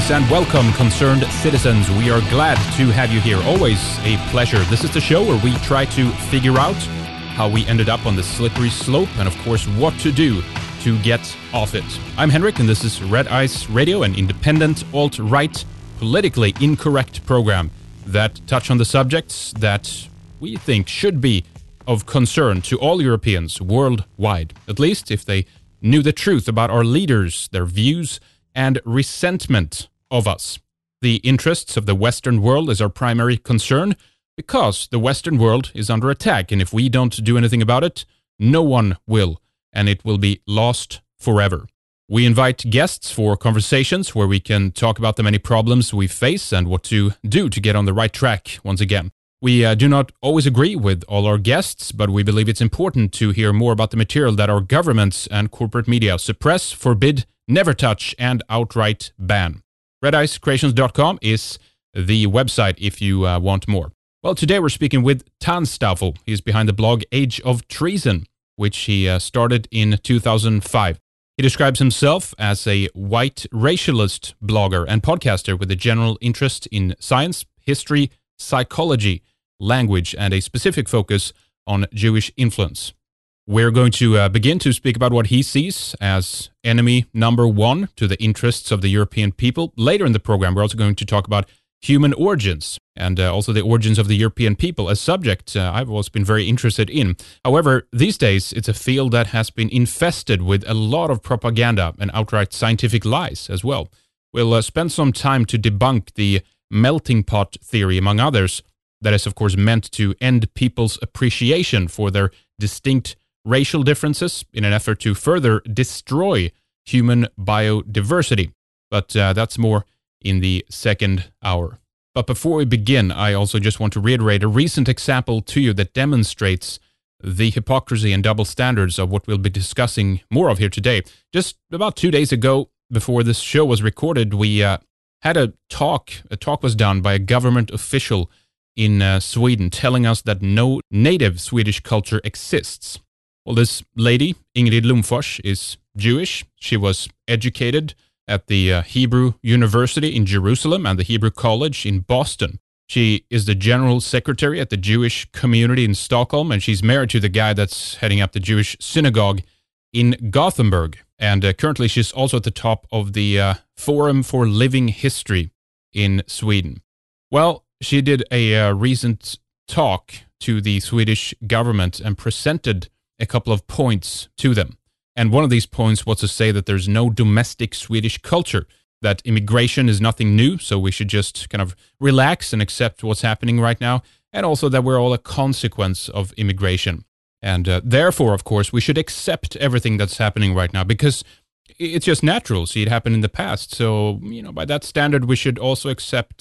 Greetings and welcome, concerned citizens. We are glad to have you here. Always a pleasure. This is the show where we try to figure out how we ended up on the slippery slope and, of course, what to do to get off it. I'm Henrik, and this is Red Ice Radio, an independent, alt-right, politically incorrect program that touch on the subjects that we think should be of concern to all Europeans worldwide, at least if they knew the truth about our leaders, their views, and resentment of us. The interests of the Western world is our primary concern because the Western world is under attack, and if we don't do anything about it, no one will, and it will be lost forever. We invite guests for conversations where we can talk about the many problems we face and what to do to get on the right track once again. We do not always agree with all our guests, but we believe it's important to hear more about the material that our governments and corporate media suppress, forbid, never touch, and outright ban. RedIceCreations.com is the website if you want more. Well, today we're speaking with Tanstaffel. He's behind the blog Age of Treason, which he started in 2005. He describes himself as a white racialist blogger and podcaster with a general interest in science, history, psychology, language, and a specific focus on Jewish influence. We're going to begin to speak about what he sees as enemy number one to the interests of the European people. Later in the program, we're also going to talk about human origins and also the origins of the European people, a subject I've always been very interested in. However, these days, it's a field that has been infested with a lot of propaganda and outright scientific lies as well. We'll spend some time to debunk the melting pot theory, among others, that is, of course, meant to end people's appreciation for their distinct racial differences in an effort to further destroy human biodiversity. But that's more in the second hour. But before we begin, I also just want to reiterate a recent example to you that demonstrates the hypocrisy and double standards of what we'll be discussing more of here today. Just about 2 days ago, before this show was recorded, we had a talk. A talk was done by a government official in Sweden telling us that no native Swedish culture exists. Well, this lady, Ingrid Lomfors, is Jewish. She was educated at the Hebrew University in Jerusalem and the Hebrew College in Boston. She is the general secretary at the Jewish community in Stockholm, and she's married to the guy that's heading up the Jewish synagogue in Gothenburg. And currently she's also at the top of the Forum for Living History in Sweden. Well, she did a recent talk to the Swedish government and presented a couple of points to them. And one of these points was to say that there's no domestic Swedish culture, that immigration is nothing new, so we should just kind of relax and accept what's happening right now, and also that we're all a consequence of immigration. And therefore, of course, we should accept everything that's happening right now because it's just natural. See, it happened in the past. So, by that standard, we should also accept,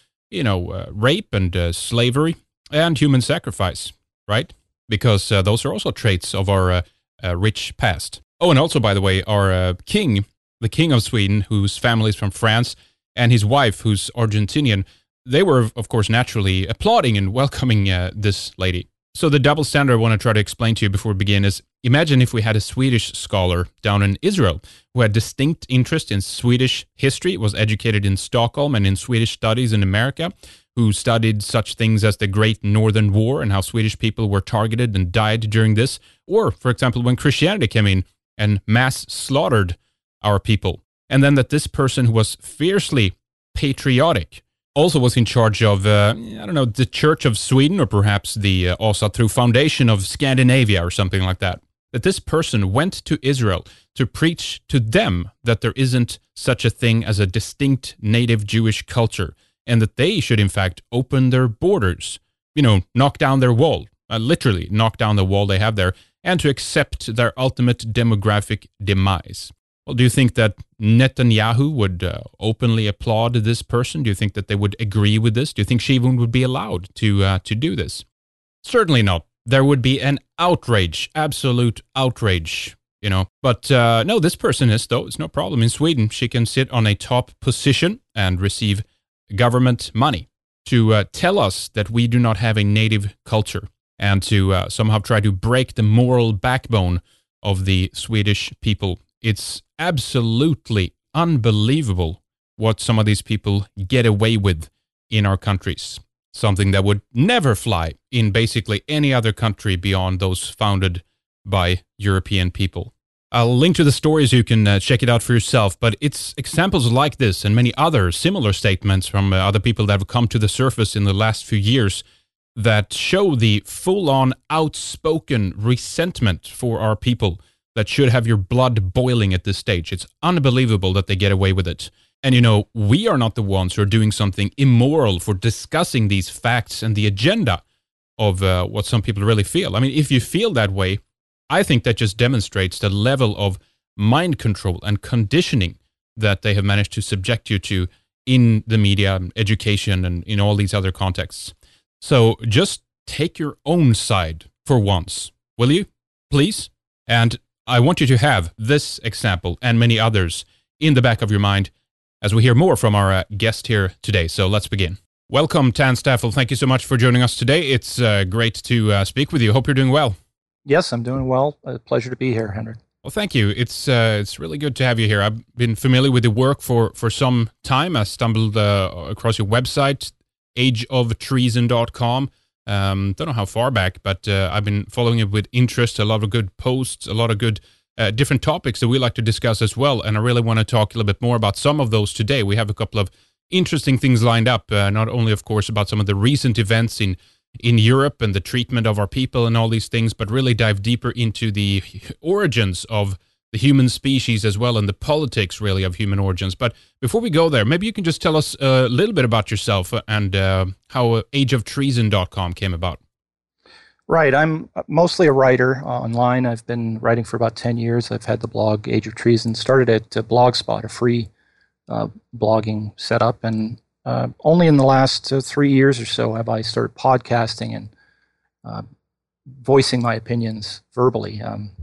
rape and slavery and human sacrifice, right? Because those are also traits of our rich past. Oh, and also, by the way, our king, the king of Sweden, whose family is from France, and his wife, who's Argentinian, they were, of course, naturally applauding and welcoming this lady. So the double standard I want to try to explain to you before we begin is, imagine if we had a Swedish scholar down in Israel who had distinct interest in Swedish history, was educated in Stockholm and in Swedish studies in America, who studied such things as the Great Northern War and how Swedish people were targeted and died during this, or, for example, when Christianity came in and mass slaughtered our people. And then that this person who was fiercely patriotic also was in charge of, the Church of Sweden, or perhaps the Asa Tro Foundation of Scandinavia or something like that. That this person went to Israel to preach to them that there isn't such a thing as a distinct native Jewish culture, and that they should, in fact, open their borders, knock down their wall, literally knock down the wall they have there, and to accept their ultimate demographic demise. Well, do you think that Netanyahu would openly applaud this person? Do you think that they would agree with this? Do you think she even would be allowed to do this? Certainly not. There would be an outrage, absolute outrage, But no, this person is, though. It's no problem. In Sweden, she can sit on a top position and receive government money to tell us that we do not have a native culture and to somehow try to break the moral backbone of the Swedish people. It's absolutely unbelievable what some of these people get away with in our countries. Something that would never fly in basically any other country beyond those founded by European people. I'll link to the stories, you can check it out for yourself, but it's examples like this and many other similar statements from other people that have come to the surface in the last few years that show the full-on outspoken resentment for our people that should have your blood boiling at this stage. It's unbelievable that they get away with it. And we are not the ones who are doing something immoral for discussing these facts and the agenda of what some people really feel. I mean, if you feel that way, I think that just demonstrates the level of mind control and conditioning that they have managed to subject you to in the media, education, and in all these other contexts. So just take your own side for once, will you? Please? And I want you to have this example and many others in the back of your mind as we hear more from our guest here today. So let's begin. Welcome, Tan Staffel. Thank you so much for joining us today. It's great to speak with you. Hope you're doing well. Yes, I'm doing well. A pleasure to be here, Henrik. Well, thank you. It's really good to have you here. I've been familiar with the work for some time. I stumbled across your website, ageoftreason.com. Don't know how far back, but I've been following it with interest. A lot of good posts, a lot of good different topics that we like to discuss as well. And I really want to talk a little bit more about some of those today. We have a couple of interesting things lined up, not only, of course, about some of the recent events in Europe and the treatment of our people and all these things, but really dive deeper into the origins of the human species as well and the politics really of human origins. But before we go there, maybe you can just tell us a little bit about yourself and how ageoftreason.com came about. Right. I'm mostly a writer online. I've been writing for about 10 years. I've had the blog Age of Treason, started at Blogspot, a free blogging setup, and only in the last 3 years or so have I started podcasting and voicing my opinions verbally.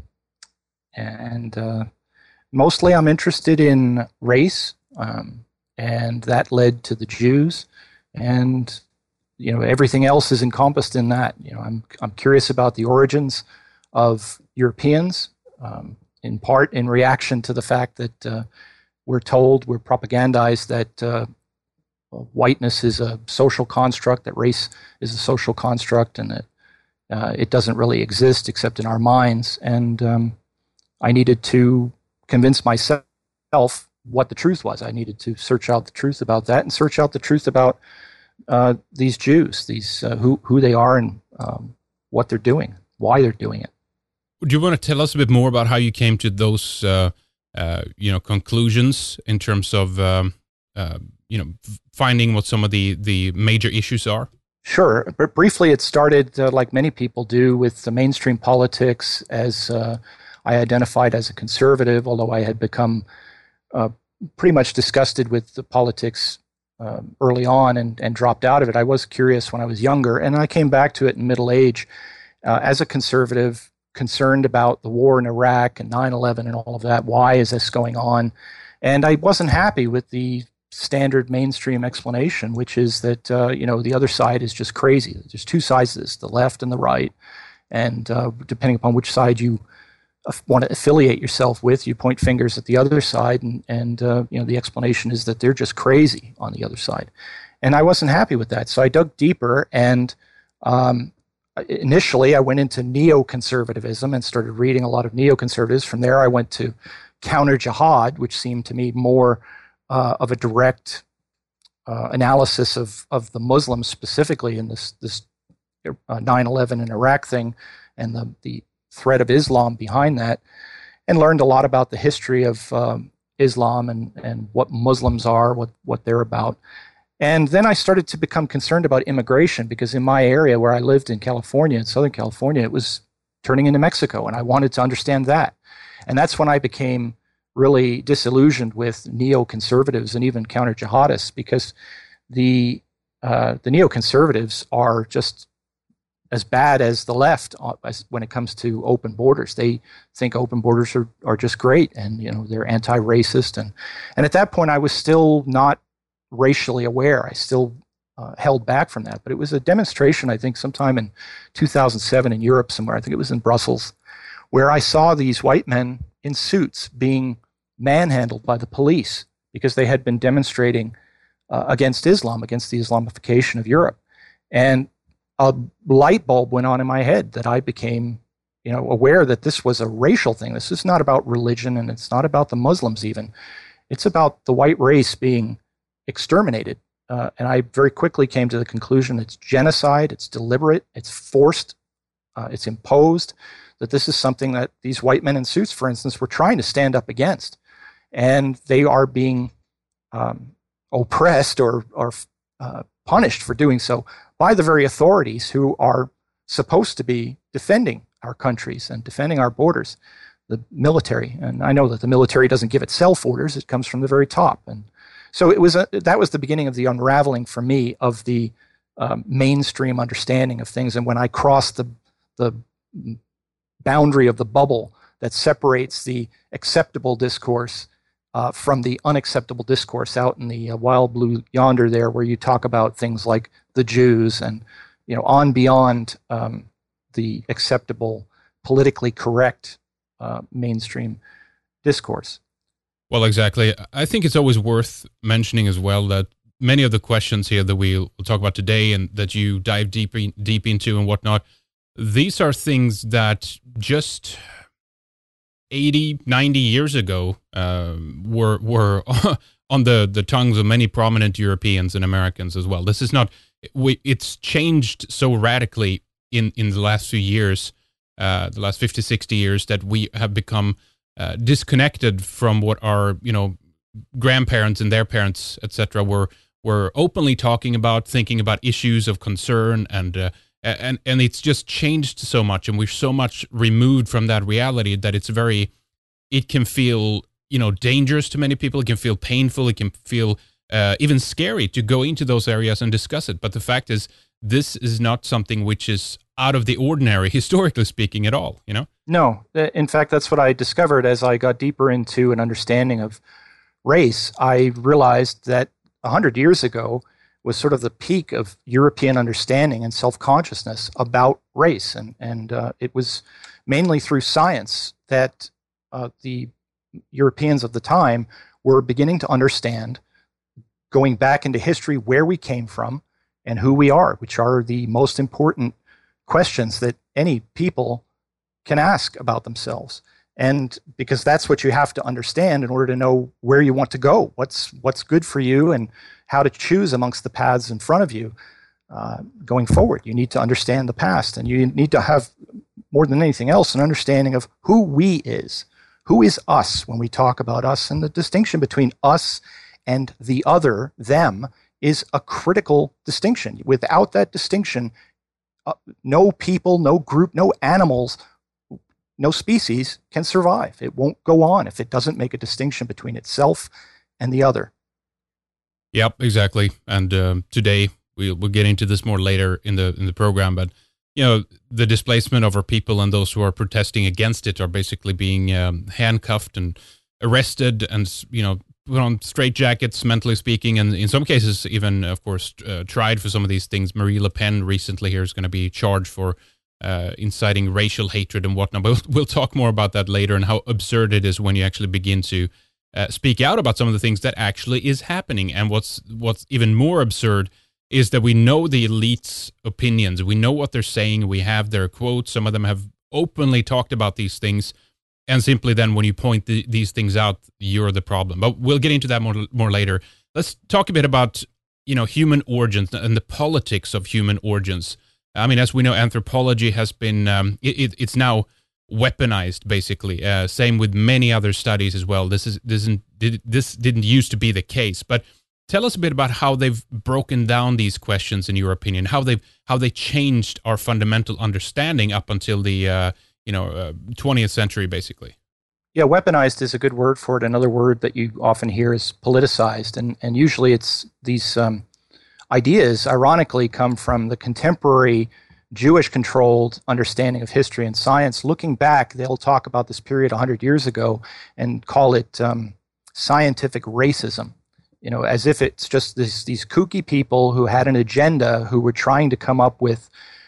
And mostly I'm interested in race, and that led to the Jews, and everything else is encompassed in that. I'm curious about the origins of Europeans, in part in reaction to the fact that we're propagandized that whiteness is a social construct, that race is a social construct, and that it doesn't really exist except in our minds. And I needed to convince myself what the truth was. I needed to search out the truth about that and search out the truth about these Jews, who they are and what they're doing, why they're doing it. Do you want to tell us a bit more about how you came to those conclusions in terms of finding what some of the major issues are? Sure. But briefly, it started, like many people do, with the mainstream politics as I identified as a conservative, although I had become pretty much disgusted with the politics early on and dropped out of it. I was curious when I was younger, and I came back to it in middle age as a conservative, concerned about the war in Iraq and 9/11 and all of that. Why is this going on? And I wasn't happy with the standard mainstream explanation, which is that the other side is just crazy. There's two sides to this, the left and the right, and depending upon which side you want to affiliate yourself with, you point fingers at the other side, and the explanation is that they're just crazy on the other side. And I wasn't happy with that, so I dug deeper, and initially I went into neoconservatism and started reading a lot of neoconservatives. From there I went to counter-jihad, which seemed to me more of a direct analysis of the Muslims specifically in this 9/11 in Iraq thing and the threat of Islam behind that, and learned a lot about the history of Islam and what Muslims are, what they're about. And then I started to become concerned about immigration, because in my area where I lived in California, in Southern California, it was turning into Mexico, and I wanted to understand that. And that's when I became really disillusioned with neoconservatives and even counter-jihadists, because the neoconservatives are just as bad as the left when it comes to open borders. They think open borders are just great, and they're anti-racist. And at that point, I was still not racially aware. I still held back from that. But it was a demonstration, I think, sometime in 2007 in Europe somewhere. I think it was in Brussels, where I saw these white men in suits being manhandled by the police because they had been demonstrating against Islam, against the Islamification of Europe. And a light bulb went on in my head that I became, aware that this was a racial thing. This is not about religion, and it's not about the Muslims even. It's about the white race being exterminated. And I very quickly came to the conclusion it's genocide, it's deliberate, it's forced, it's imposed, that this is something that these white men in suits, for instance, were trying to stand up against. And they are being oppressed or punished for doing so by the very authorities who are supposed to be defending our countries and defending our borders, the military. And I know that the military doesn't give itself orders, it comes from the very top. And so that was the beginning of the unraveling for me of the mainstream understanding of things. And when I crossed the boundary of the bubble that separates the acceptable discourse from the unacceptable discourse out in the wild blue yonder there, where you talk about things like the Jews and, on beyond the acceptable, politically correct mainstream discourse. Well, exactly. I think it's always worth mentioning as well that many of the questions here that we'll talk about today and that you dive deep into and whatnot, these are things that just 80, 90 years ago were on the tongues of many prominent Europeans and Americans as well. This is not, it's changed so radically in the last few years, the last 50, 60 years, that we have become disconnected from what our, grandparents and their parents, etc., were openly talking about, thinking about issues of concern, and it's just changed so much, and we're so much removed from that reality that it can feel, dangerous to many people. It can feel painful. It can feel even scary to go into those areas and discuss it. But the fact is, this is not something which is out of the ordinary, historically speaking, at all, No. In fact, that's what I discovered as I got deeper into an understanding of race. I realized that 100 years ago was sort of the peak of European understanding and self-consciousness about race. And it was mainly through science that the Europeans of the time were beginning to understand, going back into history, where we came from and who we are, which are the most important questions that any people can ask about themselves. And because that's what you have to understand in order to know where you want to go, what's good for you, and how to choose amongst the paths in front of you going forward. You need to understand the past, and you need to have, more than anything else, an understanding of who we is. Who is us when we talk about us? And the distinction between us and the other, them, is a critical distinction. Without that distinction, no people, no group, no animals, no species can survive. It won't go on if it doesn't make a distinction between itself and the other. Yep, exactly. And today we'll get into this more later in the program, but the displacement of our people and those who are protesting against it are basically being handcuffed and arrested and put on straitjackets, mentally speaking, and in some cases even, of course, tried for some of these things. Marie Le Pen recently here is going to be charged for inciting racial hatred and whatnot. But we'll talk more about that later and how absurd it is when you actually begin to speak out about some of the things that actually is happening. And what's even more absurd is that we know the elite's opinions. We know what they're saying. We have their quotes. Some of them have openly talked about these things. And simply then when you point these things out, you're the problem. But we'll get into that more later. Let's talk a bit about, human origins and the politics of human origins. I mean, as we know, anthropology has been, it's now weaponized, basically. Same with many other studies as well. This didn't used to be the case. But tell us a bit about how they've broken down these questions, in your opinion, how they changed our fundamental understanding up until the 20th century, basically. Yeah, weaponized is a good word for it. Another word that you often hear is politicized, and usually it's these ideas, ironically, come from the contemporary Jewish-controlled understanding of history and science. Looking back, they'll talk about this period 100 years ago and call it scientific racism. As if it's just these kooky people who had an agenda, who were trying to come up with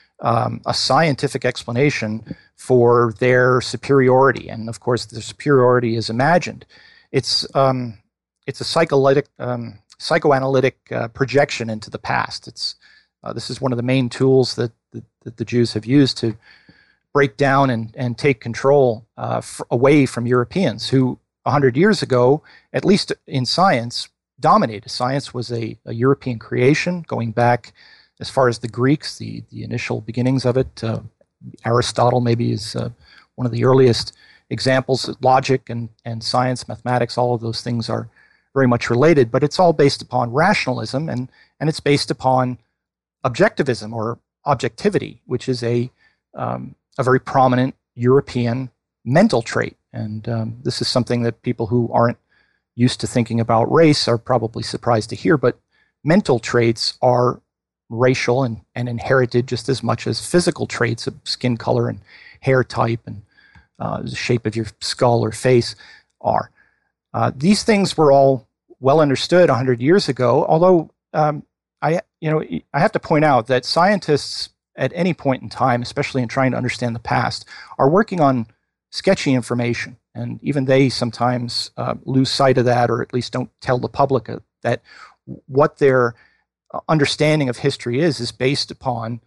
a scientific explanation for their superiority. And of course, the superiority is imagined. It's it's a psychoanalytic projection into the past. This is one of the main tools that the Jews have used to break down and take control away from Europeans who 100 years ago, at least in science, dominated. Science was a European creation going back as far as the Greeks, the initial beginnings of it. Aristotle maybe is one of the earliest examples. Logic and science, mathematics, all of those things are very much related, but it's all based upon rationalism and it's based upon objectivism or objectivity, which is a very prominent European mental trait. And this is something that people who aren't used to thinking about race are probably surprised to hear, but mental traits are racial and inherited just as much as physical traits of skin color and hair type and the shape of your skull or face are. These things were all well understood 100 years ago, although I have to point out that scientists at any point in time, especially in trying to understand the past, are working on sketchy information. And even they sometimes lose sight of that, or at least don't tell the public that what their understanding of history is based upon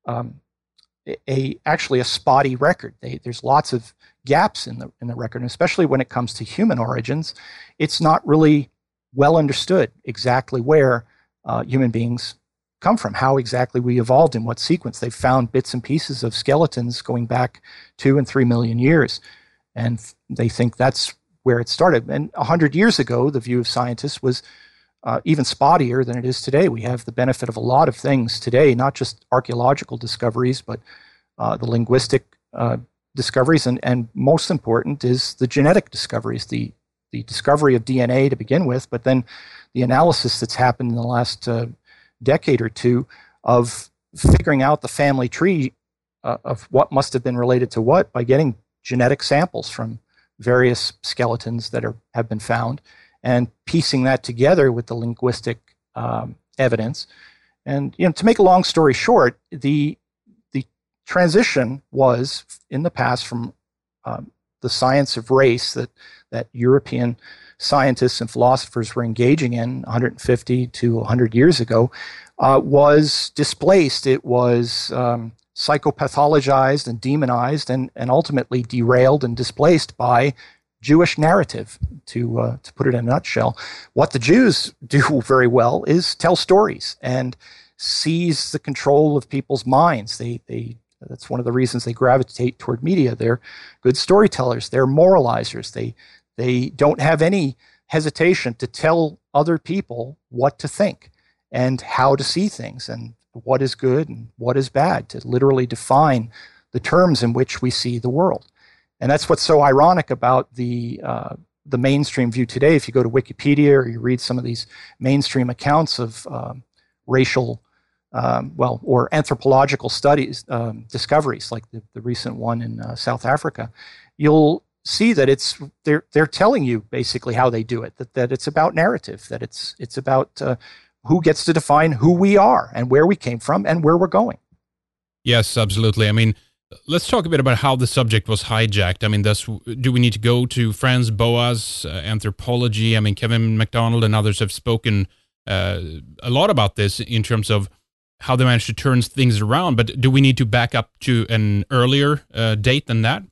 actually a spotty record. There's lots of gaps in the record, and especially when it comes to human origins, it's not really well understood exactly where human beings come from, how exactly we evolved, in what sequence. They've found bits and pieces of skeletons going back 2 and 3 million years, and they think that's where it started. And 100 years ago, the view of scientists was even spottier than it is today. We have the benefit of a lot of things today, not just archaeological discoveries, but the linguistic discoveries, and most important is the genetic discoveries, the discovery of DNA to begin with, but then the analysis that's happened in the last decade or two of figuring out the family tree of what must have been related to what by getting genetic samples from various skeletons that have been found and piecing that together with the linguistic evidence. And to make a long story short, the transition was in the past from the science of race that European scientists and philosophers were engaging in 150 to 100 years ago was displaced. It was psychopathologized and demonized and ultimately derailed and displaced by Jewish narrative, to put it in a nutshell. What the Jews do very well is tell stories and seize the control of people's minds. That's one of the reasons they gravitate toward media. They're good storytellers. They're moralizers. They don't have any hesitation to tell other people what to think and how to see things and what is good and what is bad, to literally define the terms in which we see the world. And that's what's so ironic about the mainstream view today. If you go to Wikipedia or you read some of these mainstream accounts of racial or anthropological studies, discoveries, like the recent one in South Africa, you'll see that they're telling you basically how they do it, that it's about narrative, that it's about who gets to define who we are and where we came from and where we're going. Yes, absolutely. I mean, let's talk a bit about how the subject was hijacked. I mean, do we need to go to Franz Boas, anthropology? I mean, Kevin MacDonald and others have spoken a lot about this in terms of how they managed to turn things around. But do we need to back up to an earlier date than that?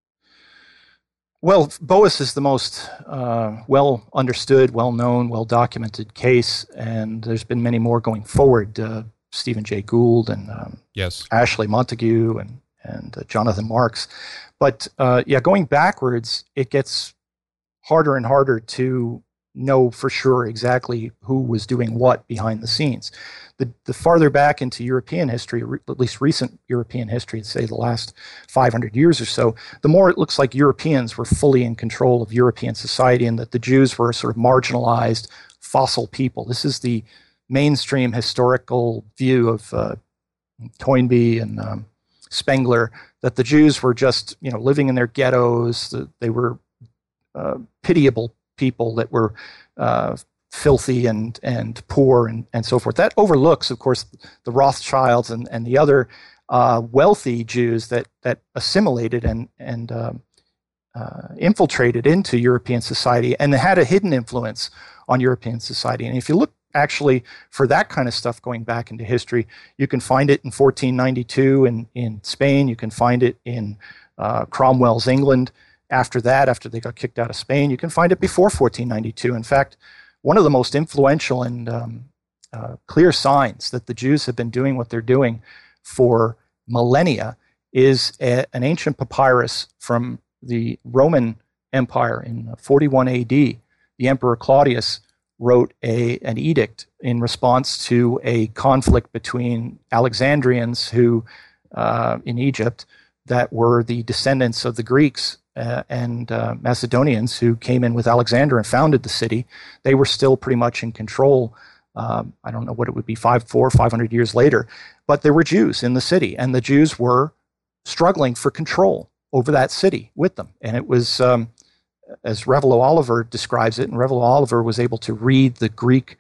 Well, Boas is the most well understood, well known, well documented case, and there's been many more going forward. Stephen Jay Gould and yes, Ashley Montague and Jonathan Marks. But going backwards, it gets harder and harder to know for sure exactly who was doing what behind the scenes. The farther back into European history, at least recent European history, say the last 500 years or so, the more it looks like Europeans were fully in control of European society and that the Jews were sort of marginalized fossil people. This is the mainstream historical view of Toynbee and Spengler, that the Jews were just living in their ghettos. They were pitiable people that were filthy and poor and so forth. That overlooks, of course, the Rothschilds and the other wealthy Jews that assimilated and infiltrated into European society and had a hidden influence on European society. And if you look actually for that kind of stuff going back into history, you can find it in 1492 in Spain. You can find it in Cromwell's England. After that, after they got kicked out of Spain, you can find it before 1492. In fact, one of the most influential and clear signs that the Jews have been doing what they're doing for millennia is an ancient papyrus from the Roman Empire in 41 AD. The Emperor Claudius wrote an edict in response to a conflict between Alexandrians who, in Egypt, that were the descendants of the Greeks and Macedonians who came in with Alexander and founded the city. They were still pretty much in control. I don't know what it would be, 500 years later, but there were Jews in the city, and the Jews were struggling for control over that city with them. And it was, as Révalo Oliver describes it, and Révalo Oliver was able to read the Greek,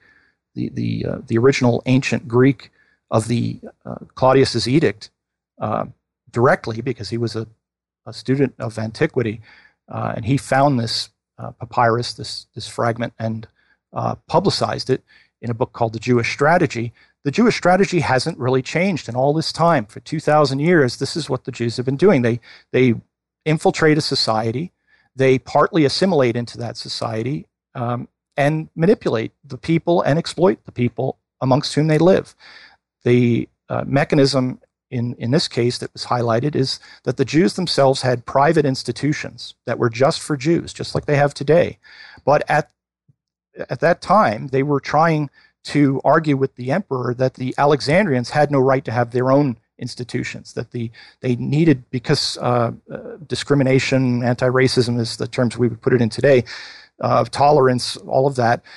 the original ancient Greek of the Claudius's edict directly, because he was a student of antiquity, and he found this papyrus, this fragment, and publicized it in a book called The Jewish Strategy. The Jewish strategy hasn't really changed in all this time. For 2,000 years, this is what the Jews have been doing. They infiltrate a society, they partly assimilate into that society, and manipulate the people and exploit the people amongst whom they live. The mechanism in this case that was highlighted is that the Jews themselves had private institutions that were just for Jews, just like they have today. But at that time, they were trying to argue with the emperor that the Alexandrians had no right to have their own institutions, that they needed, because discrimination, anti-racism is the terms we would put it in today, tolerance, all of that.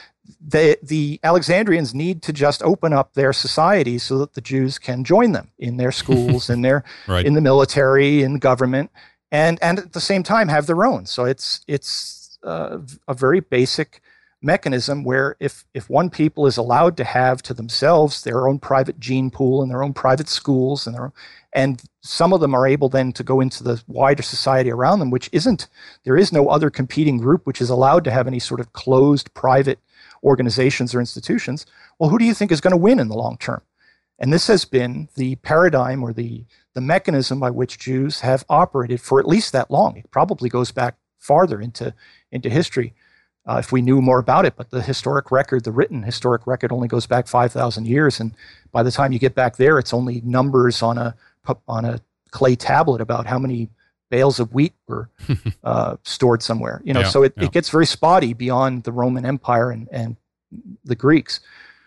The Alexandrians need to just open up their society so that the Jews can join them in their schools, in their right. in the military, in government, and at the same time have their own. So it's a very basic mechanism where if one people is allowed to have to themselves their own private gene pool and their own private schools and some of them are able then to go into the wider society around them, there is no other competing group which is allowed to have any sort of closed private organizations or institutions. Well, who do you think is going to win in the long term? And this has been the paradigm or the mechanism by which Jews have operated for at least that long. It probably goes back farther into history. If we knew more about it, but the historic record, the written historic record, only goes back 5,000 years, and by the time you get back there, it's only numbers on a clay tablet about how many bales of wheat were stored somewhere. So it gets very spotty beyond the Roman Empire and the Greeks.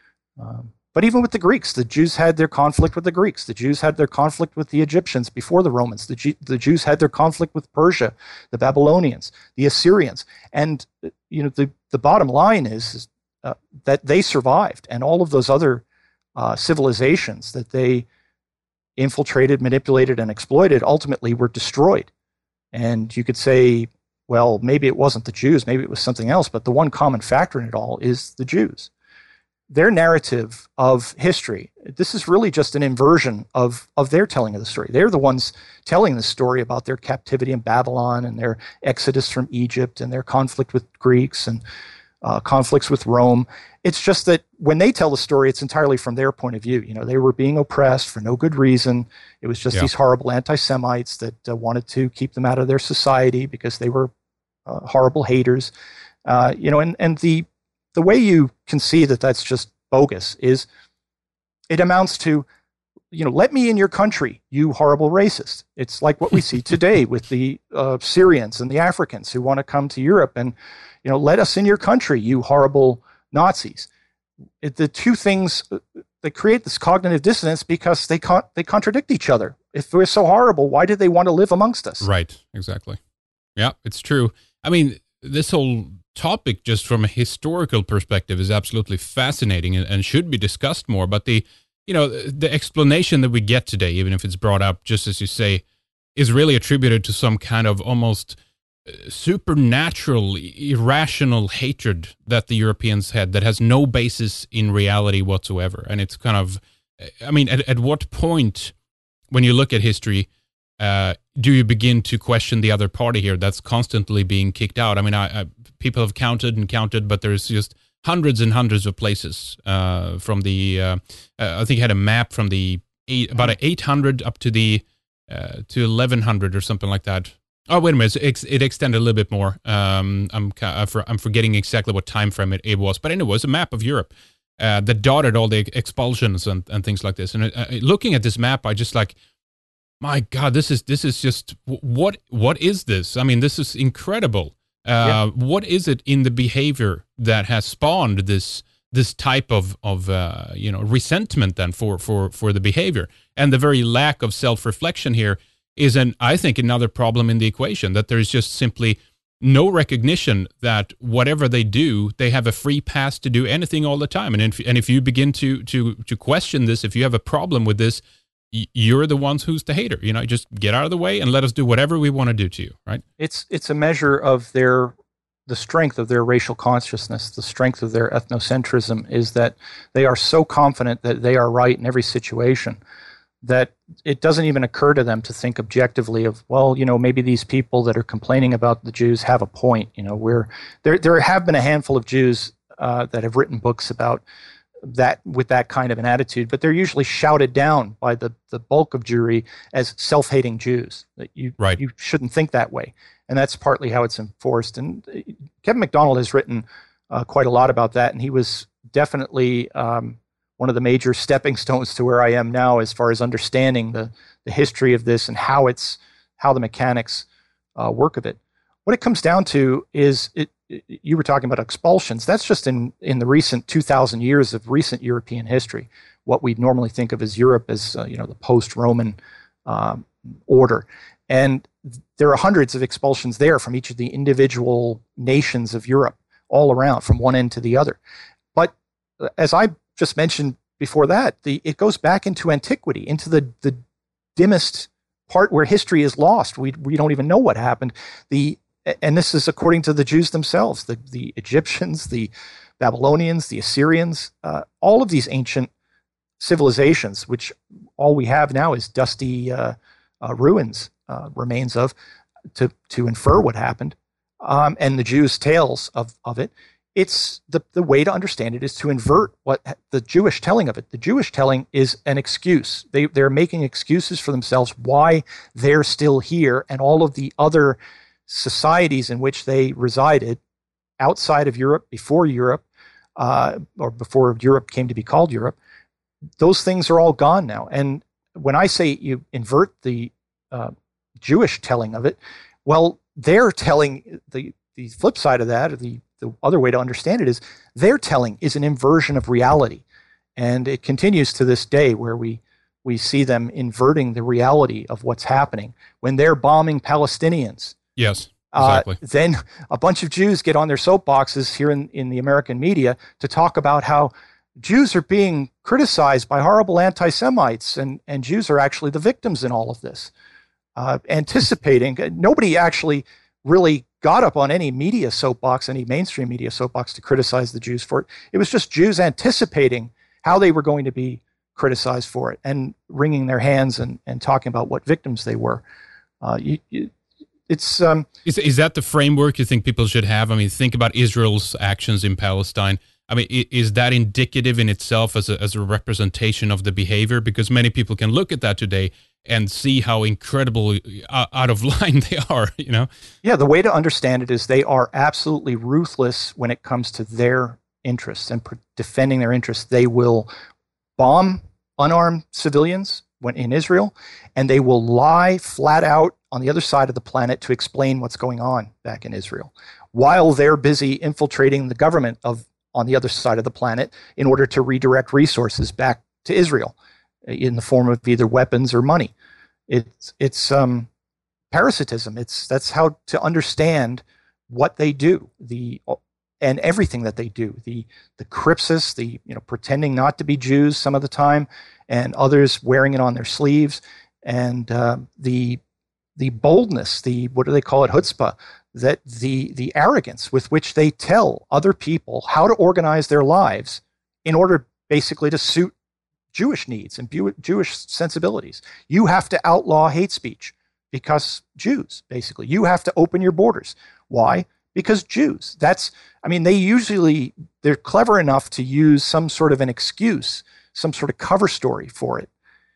But even with the Greeks, the Jews had their conflict with the Greeks. The Jews had their conflict with the Egyptians before the Romans. The Jews had their conflict with Persia, the Babylonians, the Assyrians. And the bottom line is that they survived, and all of those other civilizations that they infiltrated, manipulated, and exploited ultimately were destroyed. And you could say, well, maybe it wasn't the Jews, maybe it was something else, but the one common factor in it all is the Jews. Their narrative of history, this is really just an inversion of their telling of the story. They're the ones telling the story about their captivity in Babylon and their exodus from Egypt and their conflict with Greeks and conflicts with Rome. It's just that when they tell the story, it's entirely from their point of view. They were being oppressed for no good reason. It was just these horrible anti-Semites that wanted to keep them out of their society because they were horrible haters. And the way you can see that that's just bogus is it amounts to, let me in your country, you horrible racist. It's like what we see today with the Syrians and the Africans who want to come to Europe and, let us in your country, you horrible Nazis. The two things, they create this cognitive dissonance because they contradict each other. If we're so horrible, why did they want to live amongst us? Right, exactly. Yeah, it's true. I mean, this whole topic, just from a historical perspective, is absolutely fascinating and should be discussed more. But the explanation that we get today, even if it's brought up, just as you say, is really attributed to some kind of almost supernatural, irrational hatred that the Europeans had that has no basis in reality whatsoever. And it's kind of, at what point, when you look at history, do you begin to question the other party here that's constantly being kicked out? People have counted, but there's just hundreds and hundreds of places from the. I think he had a map from the about 800 up to the to 1100 or something like that. Oh, wait a minute! It extended a little bit more. I'm forgetting exactly what time frame it was, but anyway, it was a map of Europe that dotted all the expulsions and things like this. And looking at this map, I just like, my God, this is just what is this? I mean, this is incredible. What is it in the behavior that has spawned this type of resentment then for the behavior, and the very lack of self-reflection here is I think another problem in the equation, that there's just simply no recognition that whatever they do, they have a free pass to do anything all the time. And if you begin to question this, if you have a problem with this, you're the ones who's the hater. Just get out of the way and let us do whatever we want to do to you, right? It's a measure of the strength of their racial consciousness, the strength of their ethnocentrism, is that they are so confident that they are right in every situation that it doesn't even occur to them to think objectively of, well, maybe these people that are complaining about the Jews have a point. There have been a handful of Jews that have written books about that with that kind of an attitude, but they're usually shouted down by the bulk of Jewry as self-hating Jews. That you shouldn't think that way, and that's partly how it's enforced. And Kevin MacDonald has written quite a lot about that, and he was definitely one of the major stepping stones to where I am now, as far as understanding the history of this and how the mechanics work of it. What it comes down to is you were talking about expulsions. That's just in the recent 2,000 years of recent European history, what we normally think of as Europe as the post-Roman order. And there are hundreds of expulsions there from each of the individual nations of Europe, all around, from one end to the other. But as I just mentioned before that, it goes back into antiquity, into the dimmest part where history is lost. We don't even know what happened. And this is according to the Jews themselves, the Egyptians, the Babylonians, the Assyrians, all of these ancient civilizations, which all we have now is dusty ruins, remains of, to infer what happened, and the Jews' tales of it. It's the way to understand it is to invert what the Jewish telling of it. The Jewish telling is an excuse. They're making excuses for themselves why they're still here, and all of the other societies in which they resided outside of Europe, before Europe, or before Europe came to be called Europe, those things are all gone now. And when I say you invert the Jewish telling of it, well, their telling, the flip side of that, or the other way to understand it, is their telling is an inversion of reality. And it continues to this day, where we see them inverting the reality of what's happening. When they're bombing Palestinians, yes, exactly. Then a bunch of Jews get on their soapboxes here in the American media to talk about how Jews are being criticized by horrible anti-Semites, and Jews are actually the victims in all of this. Anticipating, nobody actually really got up on any media soapbox, any mainstream media soapbox, to criticize the Jews for it. It was just Jews anticipating how they were going to be criticized for it, and wringing their hands and talking about what victims they were. Is that the framework you think people should have? I mean, think about Israel's actions in Palestine. I mean, is that indicative in itself as a representation of the behavior? Because many people can look at that today and see how incredible out of line they are, Yeah, the way to understand it is they are absolutely ruthless when it comes to their interests and defending their interests. They will bomb unarmed civilians in Israel, and they will lie flat out on the other side of the planet to explain what's going on back in Israel, while they're busy infiltrating the government on the other side of the planet in order to redirect resources back to Israel in the form of either weapons or money. It's parasitism. That's how to understand what they do, and everything that they do. The crypsis, pretending not to be Jews some of the time, and others wearing it on their sleeves, and the boldness, what do they call it, chutzpah, that the arrogance with which they tell other people how to organize their lives in order basically to suit Jewish needs and Jewish sensibilities. You have to outlaw hate speech because Jews, basically. You have to open your borders. Why? Because Jews. They're clever enough to use some sort of an excuse, some sort of cover story for it.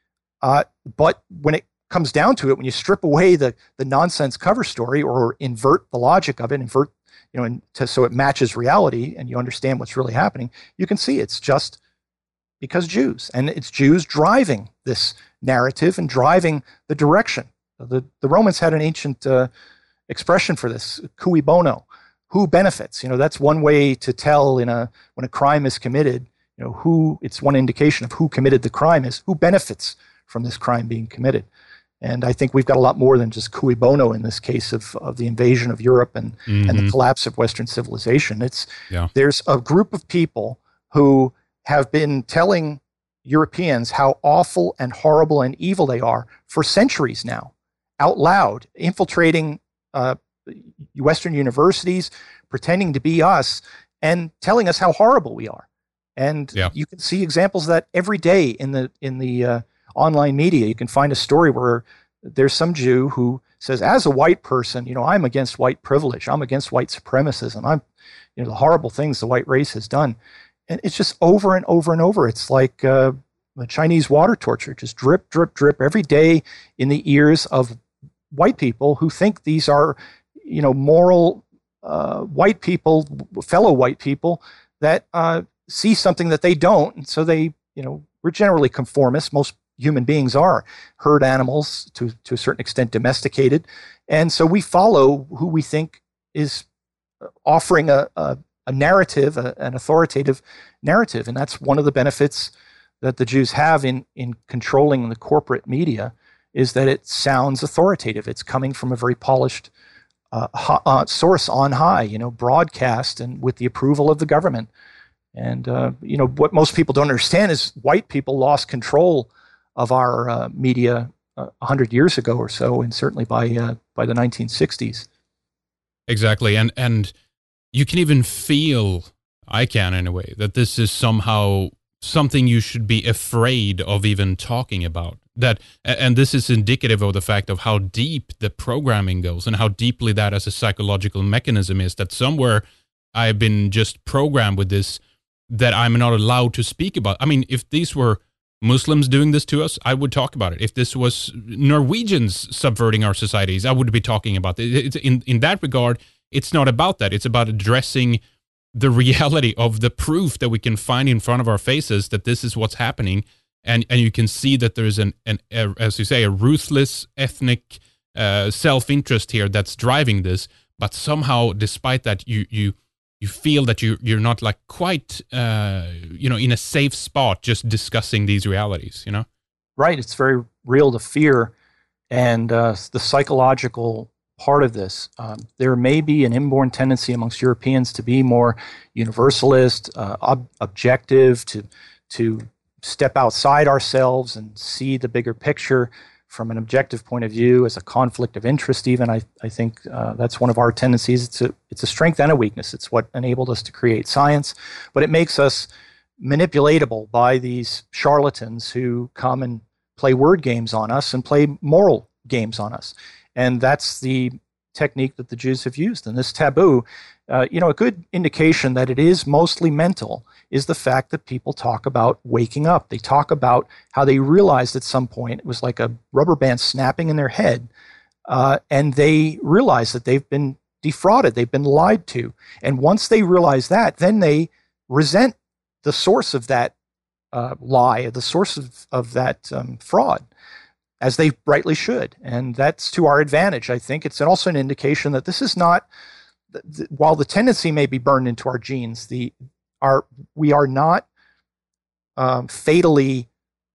But when it comes down to it, when you strip away the nonsense cover story or invert the logic of it, so it matches reality and you understand what's really happening, you can see it's just because Jews. And it's Jews driving this narrative and driving the direction. The Romans had an ancient expression for this, cui bono, who benefits. That's one way to tell when a crime is committed, it's one indication of who committed the crime is who benefits from this crime being committed. And I think we've got a lot more than just cui bono in this case of the invasion of Europe and the collapse of Western civilization. There's a group of people who have been telling Europeans how awful and horrible and evil they are for centuries now, out loud, infiltrating Western universities, pretending to be us, and telling us how horrible we are. And you can see examples of that every day in the online media. You can find a story where there's some Jew who says, as a white person, I'm against white privilege. I'm against white supremacism. I'm, the horrible things the white race has done. And it's just over and over and over. It's like the Chinese water torture, just drip, drip, drip every day in the ears of white people who think these are, moral white people, fellow white people that see something that they don't. And so they, we're generally conformists. Most human beings are herd animals to a certain extent, domesticated. And so we follow who we think is offering a narrative, an authoritative narrative. And that's one of the benefits that the Jews have in controlling the corporate media, is that it sounds authoritative. It's coming from a very polished source on high, broadcast and with the approval of the government. And, what most people don't understand is white people lost control of our media 100 years ago or so, and certainly by the 1960s. Exactly. And you can even feel, I can anyway, that this is somehow something you should be afraid of even talking about. And this is indicative of the fact of how deep the programming goes and how deeply that as a psychological mechanism is, that somewhere I've been just programmed with this, that I'm not allowed to speak about. I mean, if these were Muslims doing this to us, I would talk about it. If this was Norwegians subverting our societies, I would be talking about it. In that regard, it's not about that. It's about addressing the reality of the proof that we can find in front of our faces that this is what's happening. And you can see that there's as you say, a ruthless ethnic self-interest here that's driving this. But somehow, despite that, you feel that you're not like quite in a safe spot just discussing these realities. Right. It's very real to fear, and the psychological part of this. There may be an inborn tendency amongst Europeans to be more universalist, objective, to step outside ourselves and see the bigger picture from an objective point of view, as a conflict of interest even. I think that's one of our tendencies. It's a strength and a weakness. It's what enabled us to create science, but it makes us manipulatable by these charlatans who come and play word games on us and play moral games on us. And that's the technique that the Jews have used. And this taboo, a good indication that it is mostly mental is the fact that people talk about waking up. They talk about how they realized at some point it was like a rubber band snapping in their head, and they realize that they've been defrauded, they've been lied to. And once they realize that, then they resent the source of that lie, the source of that fraud, as they rightly should. And that's to our advantage, I think. It's also an indication that this is not, while the tendency may be burned into our genes, we are not fatally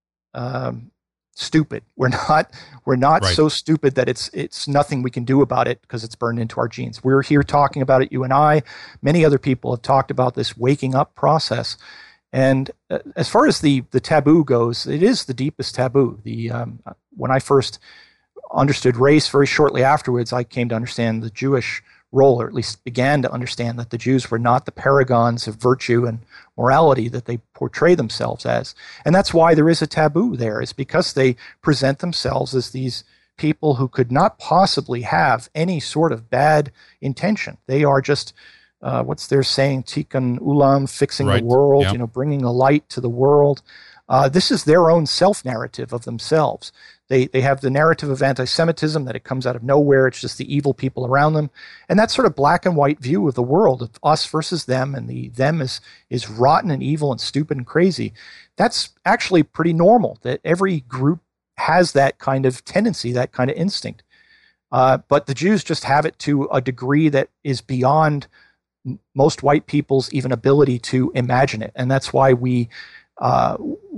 stupid. We're not right. So stupid that it's nothing we can do about it because it's burned into our genes. We're here talking about it, you and I. Many other people have talked about this waking up process. And as far as the taboo goes, it is the deepest taboo. When I first understood race, very shortly afterwards, I came to understand the Jewish role, or at least began to understand that the Jews were not the paragons of virtue and morality that they portray themselves as. And that's why there is a taboo there, is because they present themselves as these people who could not possibly have any sort of bad intention. They are just, what's their saying, tikkun ulam, fixing the world, bringing a light to the world. This is their own self-narrative of themselves. They have the narrative of anti-Semitism, that it comes out of nowhere. It's just the evil people around them. And that sort of black and white view of the world, of us versus them, and the them is rotten and evil and stupid and crazy. That's actually pretty normal, that every group has that kind of tendency, that kind of instinct. But the Jews just have it to a degree that is beyond most white people's even ability to imagine it. And that's why we are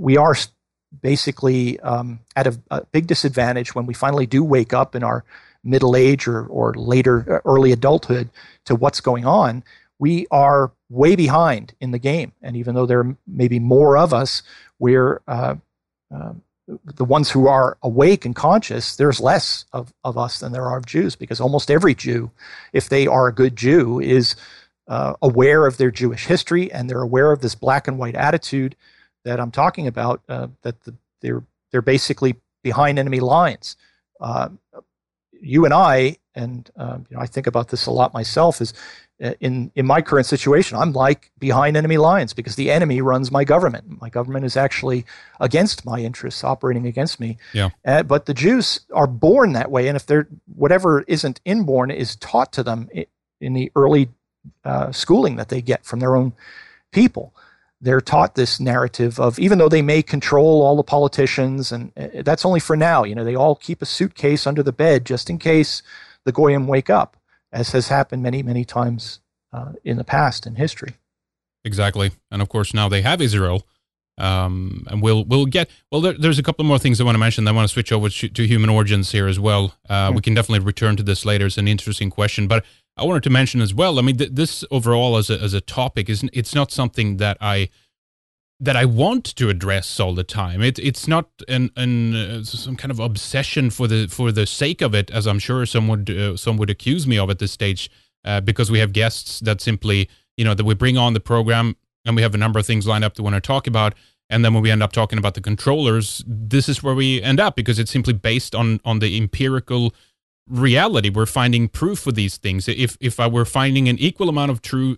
basically at a big disadvantage when we finally do wake up in our middle age or later early adulthood to what's going on. We are way behind in the game. And even though there may be more of us, we're the ones who are awake and conscious, there's less of us than there are of Jews, because almost every Jew, if they are a good Jew, is aware of their Jewish history, and they're aware of this black and white attitude that I'm talking about, that they're basically behind enemy lines. You and I, and I think about this a lot myself, is in my current situation, I'm like behind enemy lines because the enemy runs my government. My government is actually against my interests, operating against me. Yeah. But the Jews are born that way, and if they're whatever isn't inborn is taught to them in the early schooling that they get from their own people. They're taught this narrative of, even though they may control all the politicians, and that's only for now. They all keep a suitcase under the bed just in case the Goyim wake up, as has happened many, many times in the past in history. Exactly. And of course, now they have Israel. And we'll get, there's a couple more things I want to mention. I want to switch over to human origins here as well. We can definitely return to this later. It's an interesting question, but I wanted to mention as well, I mean, this overall as a topic, it's not something that I want to address all the time. It's not some kind of obsession for the sake of it, as I'm sure some would accuse me of at this stage, because we have guests that simply, that we bring on the program and we have a number of things lined up to want to talk about. And then when we end up talking about the controllers, this is where we end up, because it's simply based on the empirical reality. We're finding proof for these things. If I were finding an equal amount of proof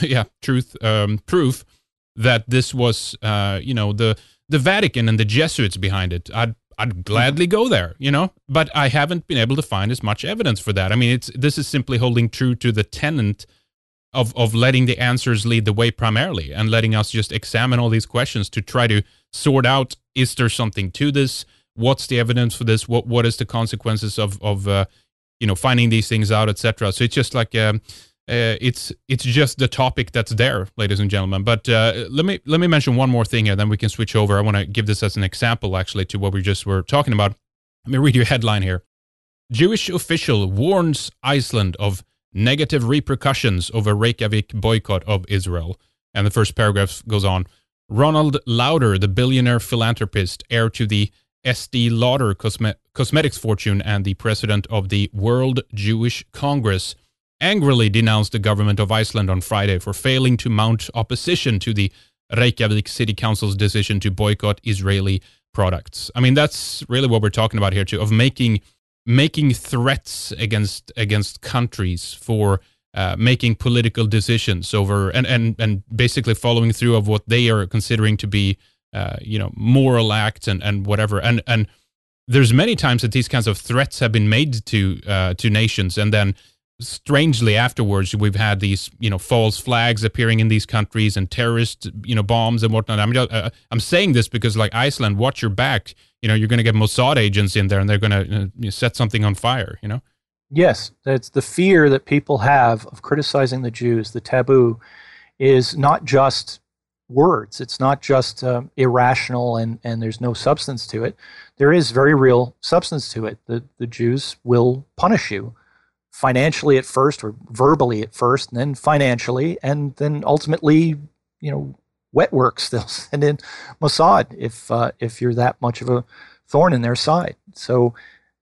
that this was, the Vatican and the Jesuits behind it, I'd gladly go there, but I haven't been able to find as much evidence for that. I mean, this is simply holding true to the tenet of letting the answers lead the way primarily, and letting us just examine all these questions to try to sort out, is there something to this? What's the evidence for this? What is the consequences of finding these things out, etc. So it's just like it's just the topic that's there, ladies and gentlemen. But let me mention one more thing here, then we can switch over. I want to give this as an example, actually, to what we just were talking about. Let me read you a headline here. Jewish official warns Iceland of negative repercussions over Reykjavik boycott of Israel. And the first paragraph goes on. Ronald Lauder, the billionaire philanthropist, heir to the Estee Lauder cosmetics fortune and the president of the World Jewish Congress, angrily denounced the government of Iceland on Friday for failing to mount opposition to the Reykjavik City Council's decision to boycott Israeli products. I mean, that's really what we're talking about here, too, of making threats against countries for making political decisions over and basically following through of what they are considering to be moral acts and whatever. And there's many times that these kinds of threats have been made to nations, and then strangely afterwards we've had these false flags appearing in these countries and terrorist bombs and whatnot. I mean, I'm saying this because, like, Iceland, watch your back. You're going to get Mossad agents in there and they're going to set something on fire. Yes, that's the fear that people have of criticizing the Jews. The taboo is not just words. It's not just irrational and there's no substance to it. There is very real substance to it. The Jews will punish you financially at first, or verbally at first, and then financially, and then ultimately, wet works. They'll send in Mossad if you're that much of a thorn in their side. So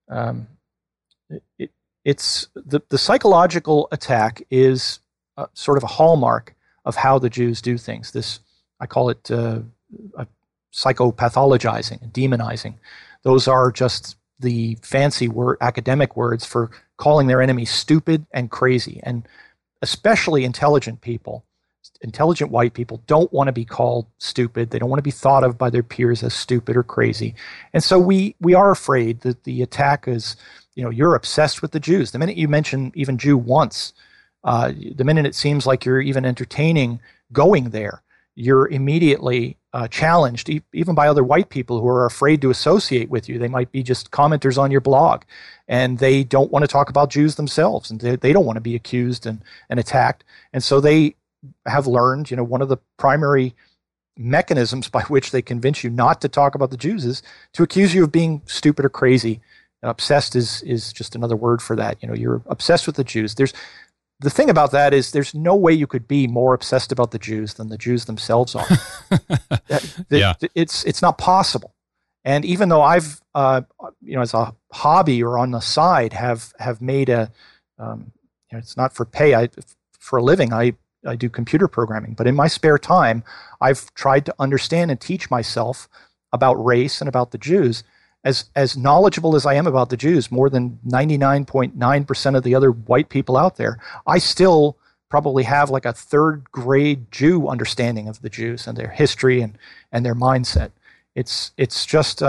it's the psychological attack is sort of a hallmark of how the Jews do things. This, I call it psychopathologizing and demonizing. Those are just the fancy word, academic words for calling their enemies stupid and crazy. And especially intelligent people, intelligent white people, don't want to be called stupid. They don't want to be thought of by their peers as stupid or crazy. And so we are afraid that the attack is, you're obsessed with the Jews. The minute you mention even Jew once, the minute it seems like you're even entertaining going there, you're immediately challenged, even by other white people who are afraid to associate with you. They might be just commenters on your blog, and they don't want to talk about Jews themselves, and they don't want to be accused and attacked. And so they have learned, one of the primary mechanisms by which they convince you not to talk about the Jews is to accuse you of being stupid or crazy. And obsessed is just another word for that. You're obsessed with the Jews. The thing about that is there's no way you could be more obsessed about the Jews than the Jews themselves are. It's not possible. And even though I've, as a hobby or on the side have made it's not for pay. For a living, I do computer programming. But in my spare time, I've tried to understand and teach myself about race and about the Jews. As knowledgeable as I am about the Jews, more than 99.9% of the other white people out there, I still probably have like a third grade Jew understanding of the Jews and their history and their mindset. It's just,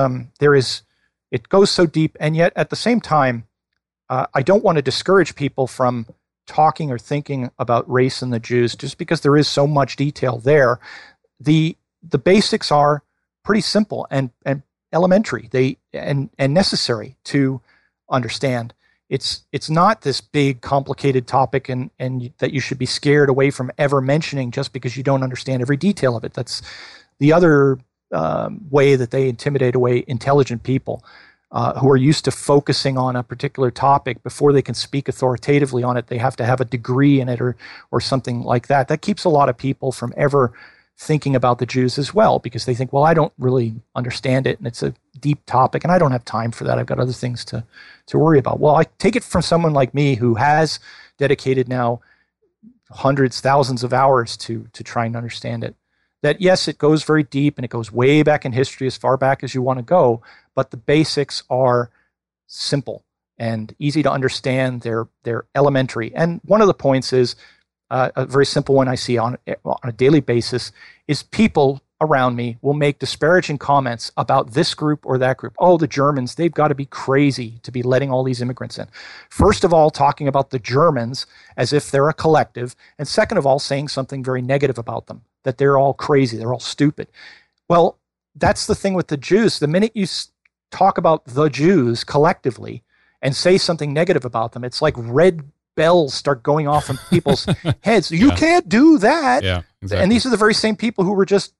it goes so deep. And yet at the same time, I don't want to discourage people from talking or thinking about race and the Jews just because there is so much detail there. The basics are pretty simple and elementary, and necessary to understand. It's not this big, complicated topic, and that you should be scared away from ever mentioning just because you don't understand every detail of it. That's the other way that they intimidate away intelligent people who are used to focusing on a particular topic. Before they can speak authoritatively on it, they have to have a degree in it or something like that. That keeps a lot of people from ever thinking about the Jews as well, because they think, well, I don't really understand it, and it's a deep topic, and I don't have time for that. I've got other things to worry about. Well, I take it from someone like me who has dedicated now hundreds, thousands of hours to try and understand it, that yes, it goes very deep, and it goes way back in history, as far back as you want to go, but the basics are simple and easy to understand. They're elementary. And one of the points is, a very simple one I see on a daily basis, is people around me will make disparaging comments about this group or that group. Oh, the Germans, they've got to be crazy to be letting all these immigrants in. First of all, talking about the Germans as if they're a collective, and second of all, saying something very negative about them, that they're all crazy, they're all stupid. Well, that's the thing with the Jews. The minute you talk about the Jews collectively and say something negative about them, it's like red bells start going off in people's heads. You can't do that. Yeah, exactly. And these are the very same people who were just,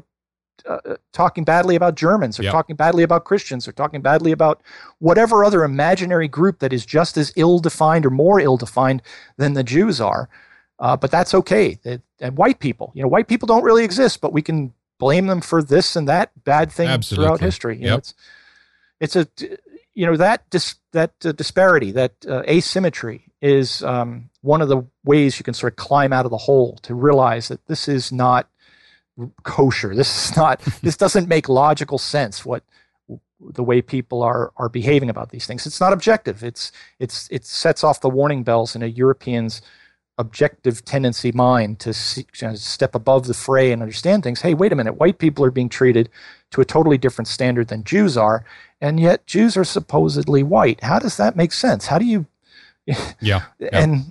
talking badly about Germans, or talking badly about Christians, or talking badly about whatever other imaginary group that is just as ill-defined or more ill-defined than the Jews are. But that's okay. And white people don't really exist, but we can blame them for this and that bad thing throughout history. It's a that disparity, that asymmetry is one of the ways you can sort of climb out of the hole, to realize that this is not kosher. This doesn't make logical sense, what the way people are behaving about these things. It's not objective. It sets off the warning bells in a European's objective tendency mind to step above the fray and understand things. Hey, wait a minute, white people are being treated to a totally different standard than Jews are, and yet Jews are supposedly white. How does that make sense? How do you and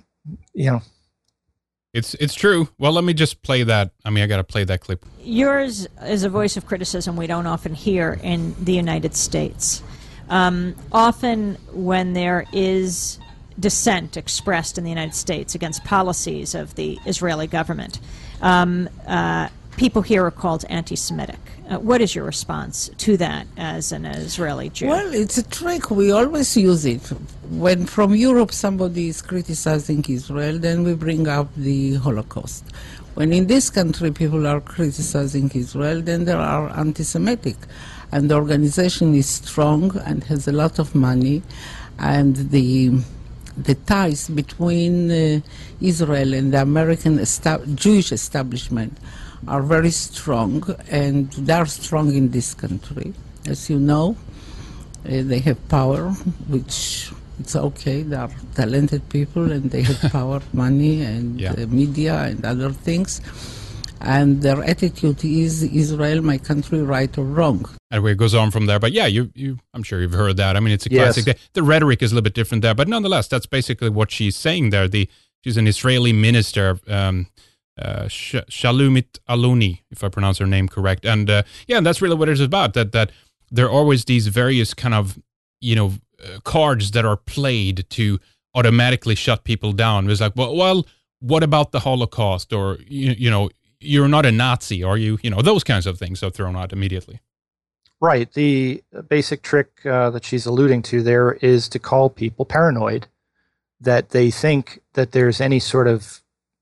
it's true. Well, let me just play that. I got to play that clip. Yours is a voice of criticism we don't often hear in the United States. Often when there is dissent expressed in the United States against policies of the Israeli government, people here are called anti-Semitic. What is your response to that as an Israeli Jew? Well, it's a trick. We always use it. When from Europe somebody is criticizing Israel, then we bring up the Holocaust. When in this country people are criticizing Israel, then there are anti-Semitic. And the organization is strong and has a lot of money, and the ties between Israel and the American Jewish establishment are very strong, and they are strong in this country, as you know. They have power, which it's okay. They are talented people and they have power, money, and media and other things. And their attitude is Israel, my country, right or wrong. And it goes on from there. But yeah, I'm sure you've heard that. I mean, it's a classic. Yes. The rhetoric is a little bit different there, but nonetheless, that's basically what she's saying there. She's an Israeli minister, Shalomit Aloni, if I pronounce her name correct. And and that's really what it's about. That there are always these various kind of cards that are played to automatically shut people down. It's like, well, what about the Holocaust? Or you're not a Nazi, are you? Those kinds of things are thrown out immediately. Right. The basic trick that she's alluding to there is to call people paranoid, that they think that there's any sort of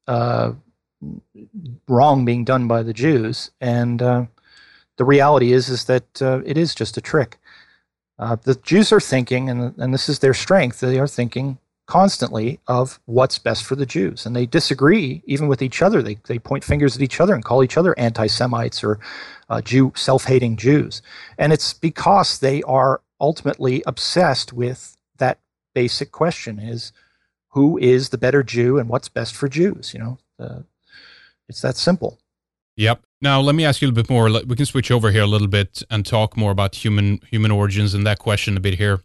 wrong being done by the Jews. And the reality is that it is just a trick. The Jews are thinking, and this is their strength, they are thinking constantly of what's best for the Jews. And they disagree even with each other. They point fingers at each other and call each other anti-Semites or self-hating Jews. And it's because they are ultimately obsessed with that basic question, is who is the better Jew and what's best for Jews? It's that simple. Yep. Now, let me ask you a little bit more. We can switch over here a little bit and talk more about human origins and that question a bit here.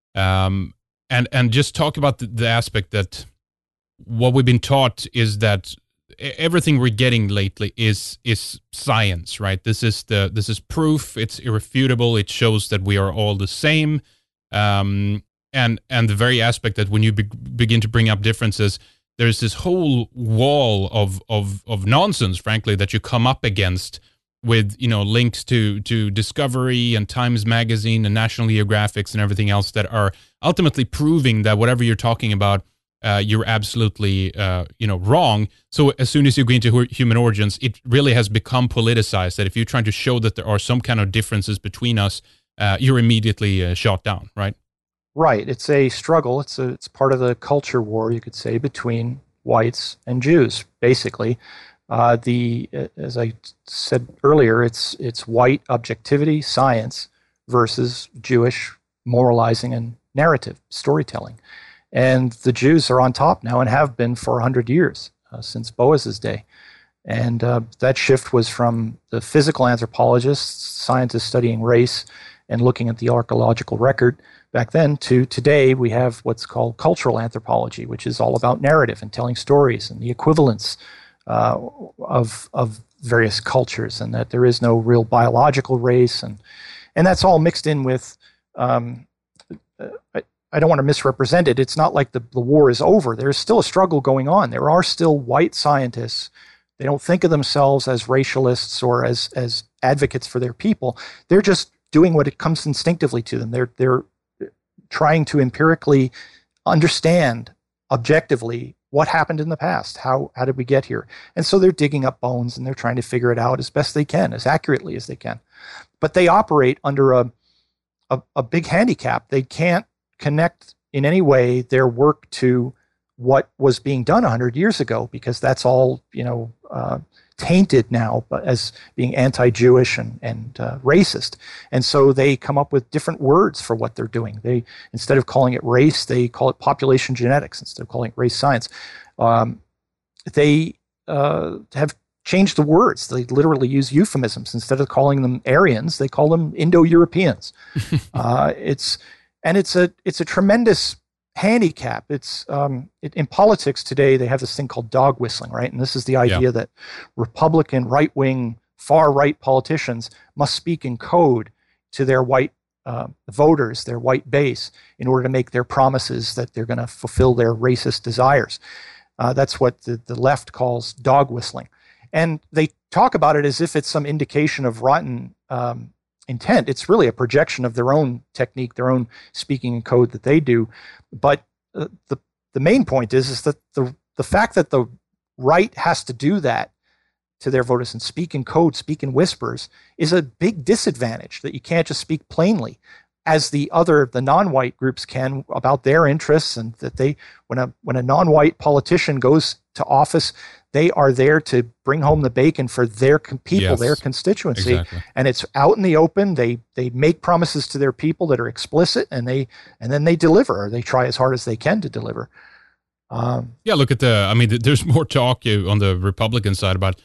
And just talk about the aspect that what we've been taught is that everything we're getting lately is science, right? This is proof. It's irrefutable. It shows that we are all the same. And the very aspect that when you begin to bring up differences, there's this whole wall of nonsense, frankly, that you come up against with links to Discovery and Times Magazine and National Geographic and everything else that are ultimately proving that whatever you're talking about, you're absolutely wrong. So as soon as you go into human origins, it really has become politicized. That if you're trying to show that there are some kind of differences between us, you're immediately shot down, right? Right. It's a struggle. It's part of the culture war, you could say, between whites and Jews, basically. As I said earlier, it's white objectivity, science, versus Jewish moralizing and narrative storytelling. And the Jews are on top now and have been for 100 years, since Boaz's day. And that shift was from the physical anthropologists, scientists studying race and looking at the archaeological record back then, to today we have what's called cultural anthropology, which is all about narrative and telling stories and the equivalence of various cultures, and that there is no real biological race, and that's all mixed in with. I don't want to misrepresent it. It's not like the war is over. There's still a struggle going on. There are still white scientists. They don't think of themselves as racialists or as advocates for their people. They're just doing what it comes instinctively to them. They're trying to empirically understand objectively what happened in the past. How did we get here? And so they're digging up bones and they're trying to figure it out as best they can, as accurately as they can. But they operate under a big handicap. They can't connect in any way their work to what was being done 100 years ago, because that's all tainted now as being anti-Jewish and racist. And so they come up with different words for what they're doing. They, instead of calling it race, they call it population genetics instead of calling it race science. They have changed the words. They literally use euphemisms. Instead of calling them Aryans, they call them Indo-Europeans. It's a tremendous handicap. It's in politics today, they have this thing called dog whistling, right? And this is the idea that Republican, right-wing, far-right politicians must speak in code to their white voters, their white base, in order to make their promises that they're going to fulfill their racist desires. That's what the left calls dog whistling. And they talk about it as if it's some indication of rotten intent. It's really a projection of their own technique, their own speaking in code that they do. But the main point is that the fact that the right has to do that to their voters and speak in code, speak in whispers, is a big disadvantage, that you can't just speak plainly. as the non-white groups can, about their interests, and that when a non-white politician goes to office, they are there to bring home the bacon for their people, their constituency. Exactly. And it's out in the open. They make promises to their people that are explicit, and then they deliver, or they try as hard as they can to deliver. Look at there's more talk on the Republican side about,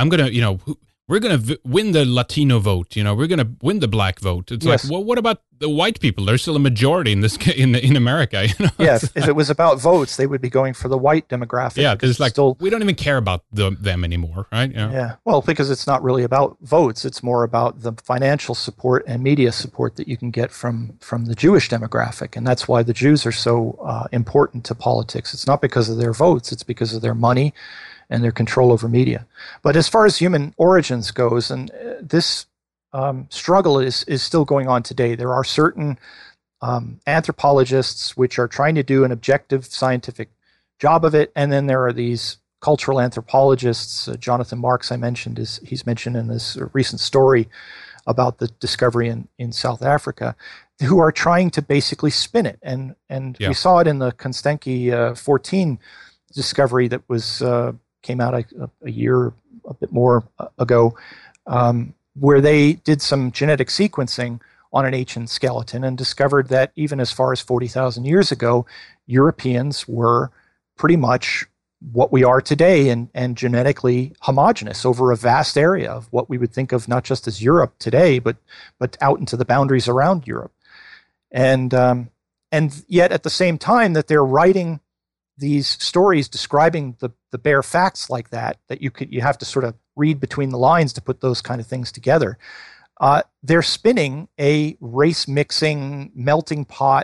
we're going to win the Latino vote. We're going to win the black vote. It's like, well, what about the white people? They're still a majority in this in America. If it was about votes, they would be going for the white demographic. Yeah, because it's like, we don't even care about them anymore, right? Yeah. Well, because it's not really about votes. It's more about the financial support and media support that you can get from the Jewish demographic. And that's why the Jews are so important to politics. It's not because of their votes. It's because of their money and their control over media. But as far as human origins goes, and this struggle is still going on today. There are certain anthropologists which are trying to do an objective scientific job of it, and then there are these cultural anthropologists. Jonathan Marks, I mentioned, he's mentioned in this recent story about the discovery in South Africa, who are trying to basically spin it. And we saw it in the Konstanky 14 discovery that was came out a year, a bit more ago, where they did some genetic sequencing on an ancient skeleton and discovered that even as far as 40,000 years ago, Europeans were pretty much what we are today and genetically homogeneous over a vast area of what we would think of not just as Europe today, but out into the boundaries around Europe. And yet at the same time that they're writing these stories describing the bare facts like that you have to sort of read between the lines to put those kind of things together. They're spinning a race mixing melting pot.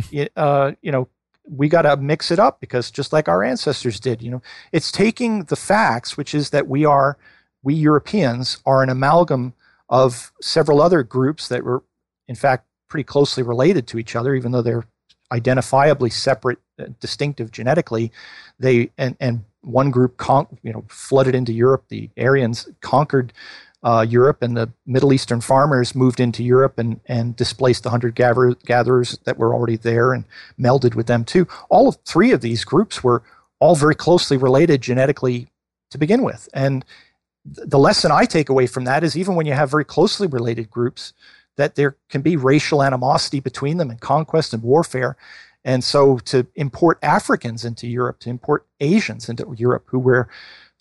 We got to mix it up because just like our ancestors did, it's taking the facts, which is that we Europeans are an amalgam of several other groups that were in fact pretty closely related to each other, even though they're identifiably separate, distinctive genetically. And one group flooded into Europe. The Aryans conquered Europe, and the Middle Eastern farmers moved into Europe and displaced the hunter-gatherers that were already there and melded with them too. All of three of these groups were all very closely related genetically to begin with. And the lesson I take away from that is even when you have very closely related groups, that there can be racial animosity between them and conquest and warfare. And so to import Africans into Europe, to import Asians into Europe who were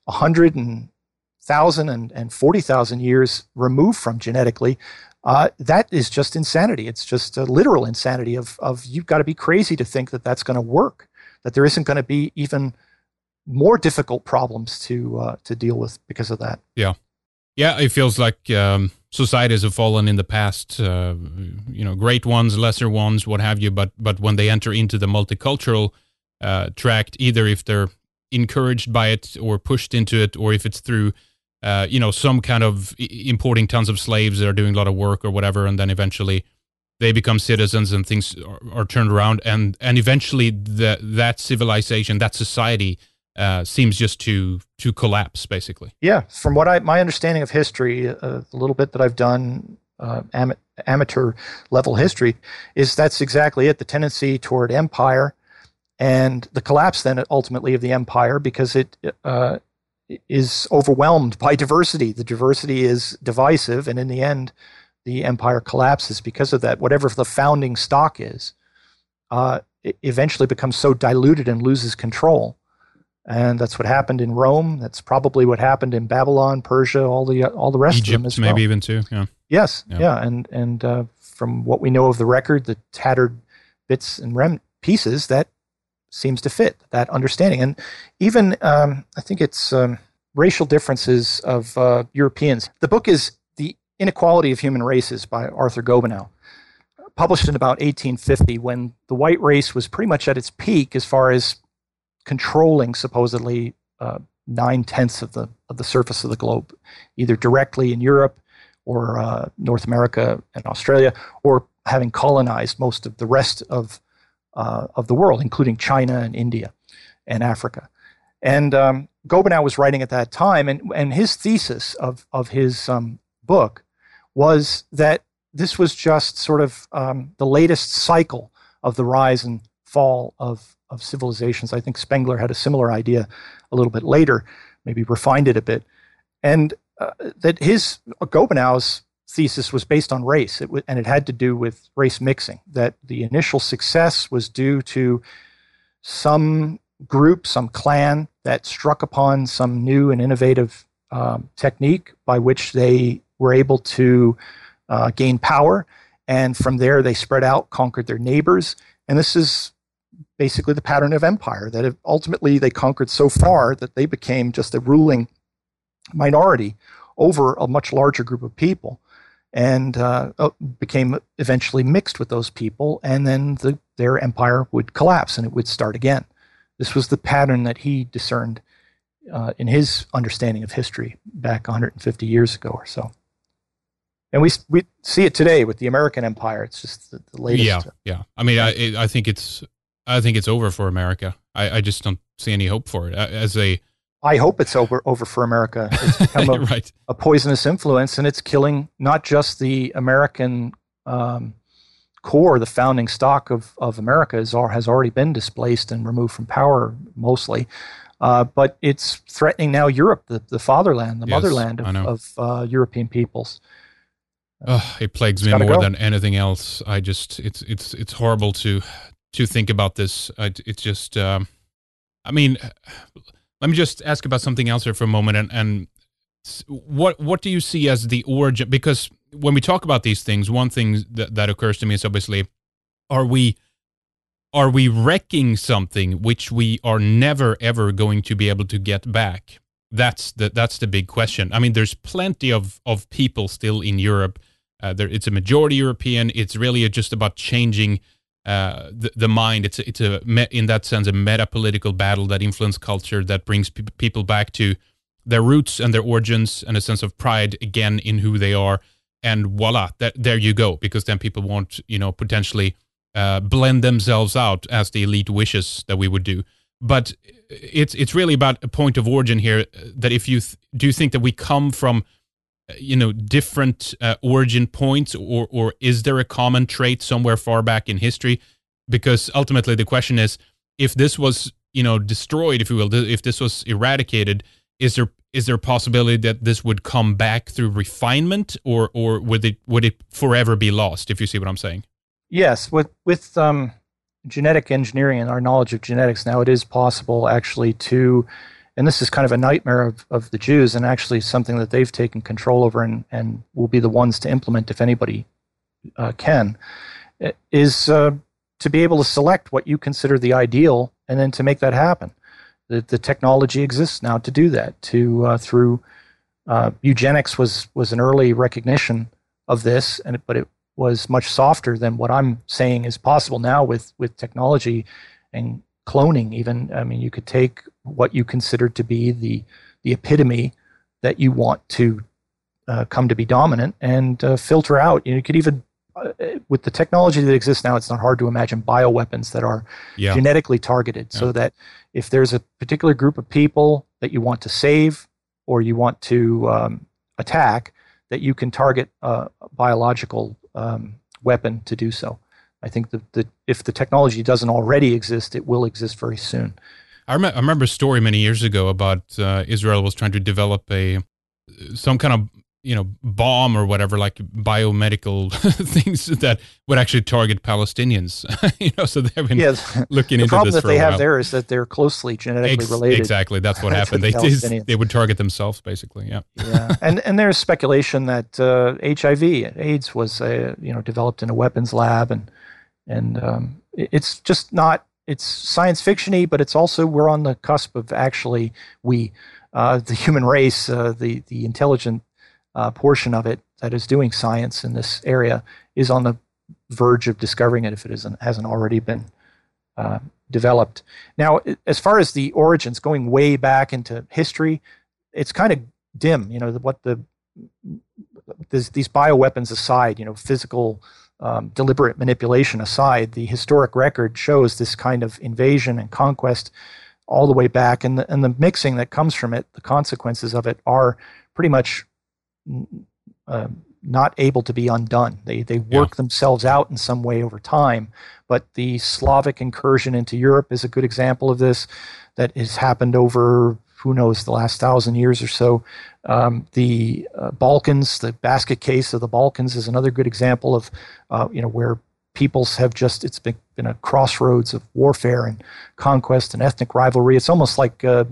100,000 and 40,000 years removed from genetically, that is just insanity. It's just a literal insanity of you've got to be crazy to think that that's going to work, that there isn't going to be even more difficult problems to deal with because of that. Yeah. Yeah, it feels like societies have fallen in the past, great ones, lesser ones, what have you. But when they enter into the multicultural tract, either if they're encouraged by it or pushed into it, or if it's through, some kind of importing tons of slaves that are doing a lot of work or whatever, and then eventually they become citizens and things are turned around, and eventually that civilization, that society, seems just to collapse, basically. Yeah, from what my understanding of history, the little bit that I've done, amateur level history, is that's exactly it. The tendency toward empire, and the collapse then ultimately of the empire, because it is overwhelmed by diversity. The diversity is divisive, and in the end, the empire collapses because of that. Whatever the founding stock is, it eventually becomes so diluted and loses control. And that's what happened in Rome. That's probably what happened in Babylon, Persia, all the rest Egypt, of them as well. Maybe even too. Yeah. Yes. Yeah. And from what we know of the record, the tattered bits and pieces, that seems to fit that understanding. And even I think it's racial differences of Europeans. The book is The Inequality of Human Races by Arthur Gobineau, published in about 1850, when the white race was pretty much at its peak as far as controlling supposedly 9/10 of the surface of the globe, either directly in Europe or North America and Australia, or having colonized most of the rest of the world, including China and India and Africa. And Gobineau was writing at that time, and his thesis of his book was that this was just sort of the latest cycle of the rise and fall of civilizations. I think Spengler had a similar idea a little bit later, maybe refined it a bit. And that Gobenau's thesis was based on race, and it had to do with race mixing, that the initial success was due to some group, some clan that struck upon some new and innovative technique by which they were able to gain power. And from there, they spread out, conquered their neighbors. And this is basically the pattern of empire, that ultimately they conquered so far that they became just a ruling minority over a much larger group of people, and became eventually mixed with those people, and then their empire would collapse and it would start again. This was the pattern that he discerned in his understanding of history back 150 years ago or so. And we see it today with the American empire. It's just the latest. Yeah. I mean, I think it's over for America. I just don't see any hope for it. I hope it's over for America. It's become right. a poisonous influence, and it's killing not just the American core, the founding stock of America has already been displaced and removed from power mostly, but it's threatening now Europe, the fatherland, the motherland of European peoples. It plagues me more than anything else. It's horrible to think about this. It's just, I mean, let me just ask about something else here for a moment. And what do you see as the origin? Because when we talk about these things, one thing that occurs to me is obviously, are we wrecking something which we are never ever going to be able to get back? That's the big question. I mean, there's plenty of people still in Europe. It's a majority European. It's really just about changing the mind. It's in that sense a meta-political battle that influences culture, that brings people back to their roots and their origins and a sense of pride again in who they are. And voila, there you go. Because then people won't, potentially blend themselves out as the elite wishes that we would do. But it's really about a point of origin here. That if you do you think that we come from different origin points, or is there a common trait somewhere far back in history? Because ultimately the question is, if this was, destroyed, if you will, if this was eradicated, is there a possibility that this would come back through refinement, or would it forever be lost, if you see what I'm saying? Yes, with genetic engineering and our knowledge of genetics now, it is possible actually to, and this is kind of a nightmare of the Jews, and actually something that they've taken control over and will be the ones to implement if anybody can, is to be able to select what you consider the ideal and then to make that happen. The technology exists now to do that. Through eugenics was an early recognition of this, but it was much softer than what I'm saying is possible now with technology and cloning even. I mean, you could take what you consider to be the epitome that you want to come to be dominant and filter out. You could even, with the technology that exists now, it's not hard to imagine bioweapons that are genetically targeted, so that if there's a particular group of people that you want to save or you want to attack, that you can target a biological weapon to do so. I think that if the technology doesn't already exist, it will exist very soon. I remember a story many years ago about Israel was trying to develop some kind of bomb or whatever, like biomedical things that would actually target Palestinians. So they've been looking into this for a while. The problem that they have there is that they're closely genetically related. Exactly, that's what happened. They would target themselves, basically. Yeah, and there's speculation that HIV, AIDS, was developed in a weapons lab, and it's just not. It's science fiction-y, but it's also, we're on the cusp of actually the human race, the intelligent portion of it that is doing science in this area, is on the verge of discovering it if it hasn't already been developed. Now, as far as the origins, going way back into history, it's kind of dim. These bioweapons aside, physical deliberate manipulation aside, the historic record shows this kind of invasion and conquest all the way back, and the mixing that comes from it, the consequences of it are pretty much not able to be undone. They work themselves out in some way over time. But the Slavic incursion into Europe is a good example of this. That has happened over, who knows, the last 1,000 years or so. The Balkans, the basket case of the Balkans, is another good example of where peoples have just, it's been a crossroads of warfare and conquest and ethnic rivalry. It's almost like a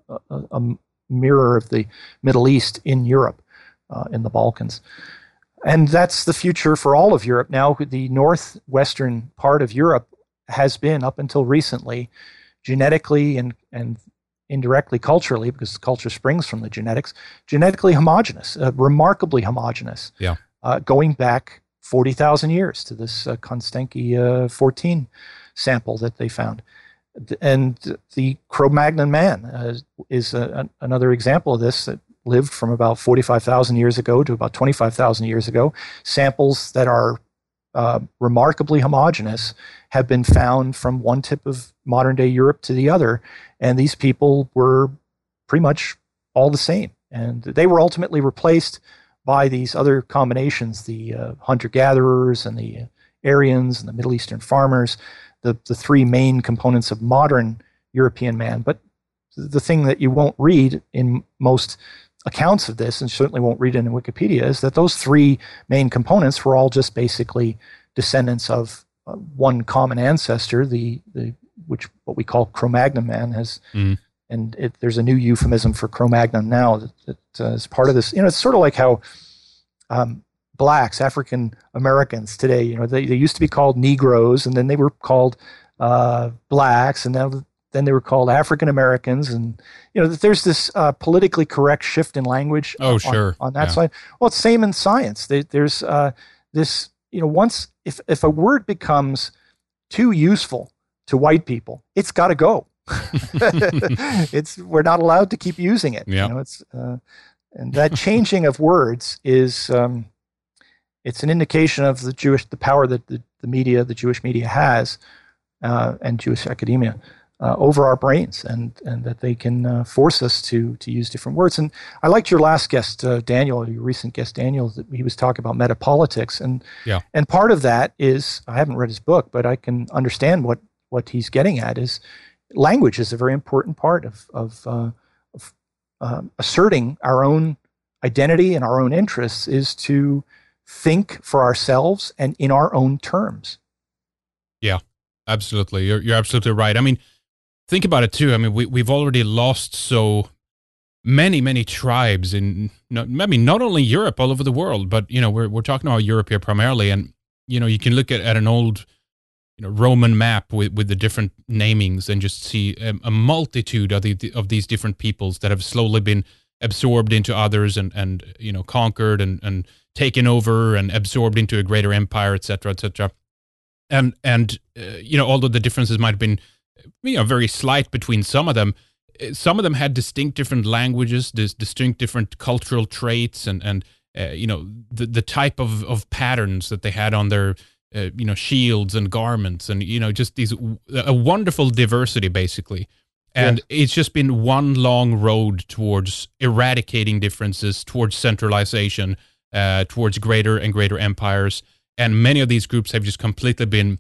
mirror of the Middle East in Europe, in the Balkans. And that's the future for all of Europe now. The northwestern part of Europe has been, up until recently, genetically and indirectly culturally, because culture springs from the genetics, genetically homogeneous, remarkably homogeneous, going back 40,000 years to this Konstanki 14 sample that they found. And the Cro-Magnon man is another example of this, that lived from about 45,000 years ago to about 25,000 years ago. Samples that are remarkably homogeneous have been found from one tip of modern-day Europe to the other, and these people were pretty much all the same. And they were ultimately replaced by these other combinations, the hunter-gatherers and the Aryans and the Middle Eastern farmers, the three main components of modern European man. But the thing that you won't read in most accounts of this, and certainly won't read it in Wikipedia, is that those three main components were all just basically descendants of one common ancestor, which what we call Cro-Magnon man has. And there's a new euphemism for Cro-Magnon now that is part of this. It's sort of like how blacks, African Americans today, they used to be called Negroes, and then they were called blacks, and then they were called African Americans, and there's this politically correct shift in language. On that side. Well, it's same in science. There's this. Once if a word becomes too useful to white people, it's got to go. We're not allowed to keep using it. And that changing of words is it's an indication of the power that the media, the Jewish media, has, and Jewish academia over our brains, and that they can force us to use different words. And I liked your last guest, Daniel, your recent guest, Daniel, that he was talking about metapolitics, and part of that is, I haven't read his book, but I can understand what he's getting at is language is a very important part of asserting our own identity and our own interests, is to think for ourselves and in our own terms. Yeah, absolutely. You're absolutely right. I mean, think about it too. I mean, we've already lost so many tribes in, not only Europe, all over the world, but we're talking about Europe here primarily, and you can look at an old Roman map with the different namings and just see a multitude of these different peoples that have slowly been absorbed into others and conquered and taken over and absorbed into a greater empire, etc., etc. And although the differences might have been very slight between some of them had distinct different languages, distinct different cultural traits, and the type of patterns that they had on their shields and garments, and just a wonderful diversity basically. And it's just been one long road towards eradicating differences, towards centralization, towards greater and greater empires. And many of these groups have just completely been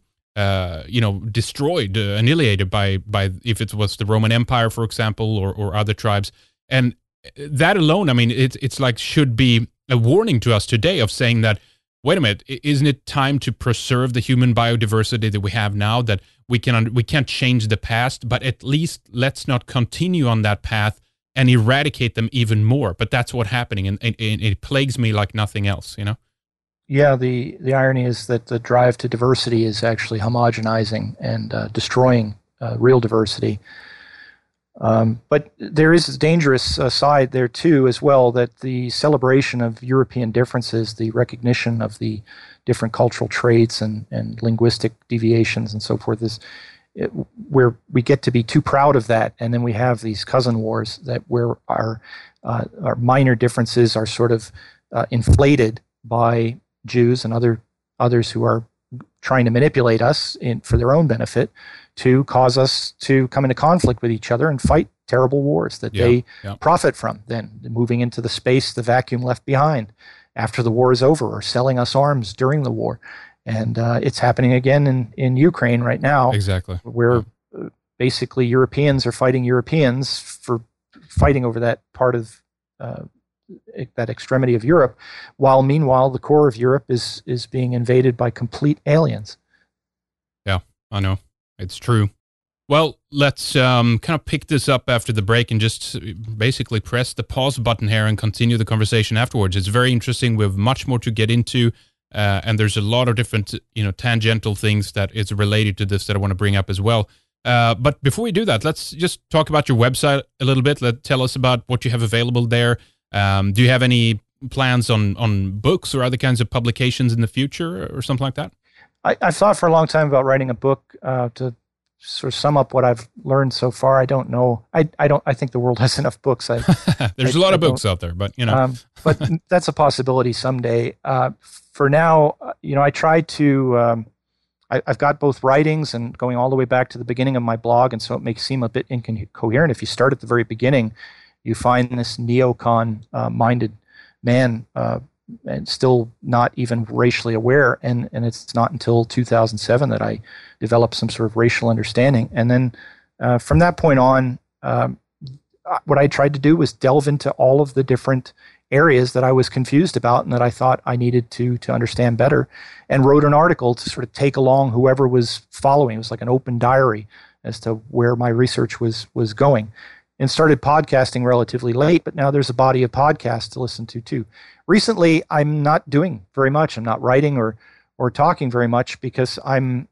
destroyed, annihilated by if it was the Roman Empire, for example, or other tribes. And that alone, I mean, it's like should be a warning to us today of saying that, wait a minute, isn't it time to preserve the human biodiversity that we have now, that we can't change the past, but at least let's not continue on that path and eradicate them even more. But that's what's happening, and it plagues me like nothing else, Yeah, the irony is that the drive to diversity is actually homogenizing and destroying real diversity. But there is a dangerous side there too as well, that the celebration of European differences, the recognition of the different cultural traits and linguistic deviations and so forth, is where we get to be too proud of that, and then we have these cousin wars where our minor differences are sort of inflated by Jews and others who are trying to manipulate us for their own benefit, to cause us to come into conflict with each other and fight terrible wars that they profit from, then moving into the space, the vacuum left behind. after the war is over, or selling us arms during the war. And it's happening again in Ukraine right now. Exactly. Where basically Europeans are fighting Europeans for fighting over that part of that extremity of Europe, while meanwhile the core of Europe is being invaded by complete aliens. Yeah, I know. It's true. Well, let's kind of pick this up after the break and just basically press the pause button here and continue the conversation afterwards. It's very interesting. We have much more to get into, and there's a lot of different, tangential things that is related to this that I want to bring up as well. But before we do that, let's just talk about your website a little bit. Tell us about what you have available there. Do you have any plans on books or other kinds of publications in the future or something like that? I've thought for a long time about writing a book to sort of sum up what I've learned so far. I don't know. I think the world has enough books. There's a lot of books out there, but but that's a possibility someday. For now, I try to. I've got both writings and going all the way back to the beginning of my blog, and so it may seem a bit incoherent. If you start at the very beginning, you find this neocon-minded man, and still not even racially aware, and it's not until 2007 that I developed some sort of racial understanding. And then from that point on, what I tried to do was delve into all of the different areas that I was confused about and that I thought I needed to understand better, and wrote an article to sort of take along whoever was following. It was like an open diary as to where my research was going. And started podcasting relatively late, but now there's a body of podcasts to listen to too. Recently, I'm not doing very much. I'm not writing or talking very much because I'm,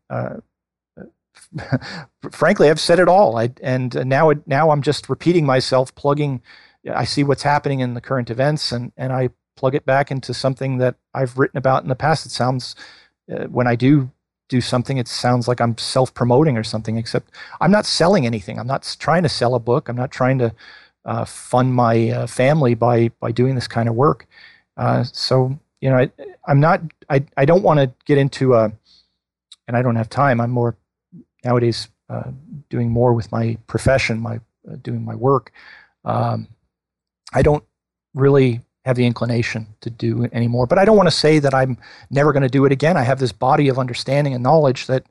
frankly, I've said it all. Now I'm just repeating myself, plugging. I see what's happening in the current events, and I plug it back into something that I've written about in the past. It sounds, when I do something, it sounds like I'm self-promoting or something, except I'm not selling anything. I'm not trying to sell a book. I'm not trying to fund my family by doing this kind of work. So, I'm not, I don't want to get into and I don't have time. I'm more nowadays doing more with my profession, doing my work. I don't really have the inclination to do it anymore. But I don't want to say that I'm never going to do it again. I have this body of understanding and knowledge that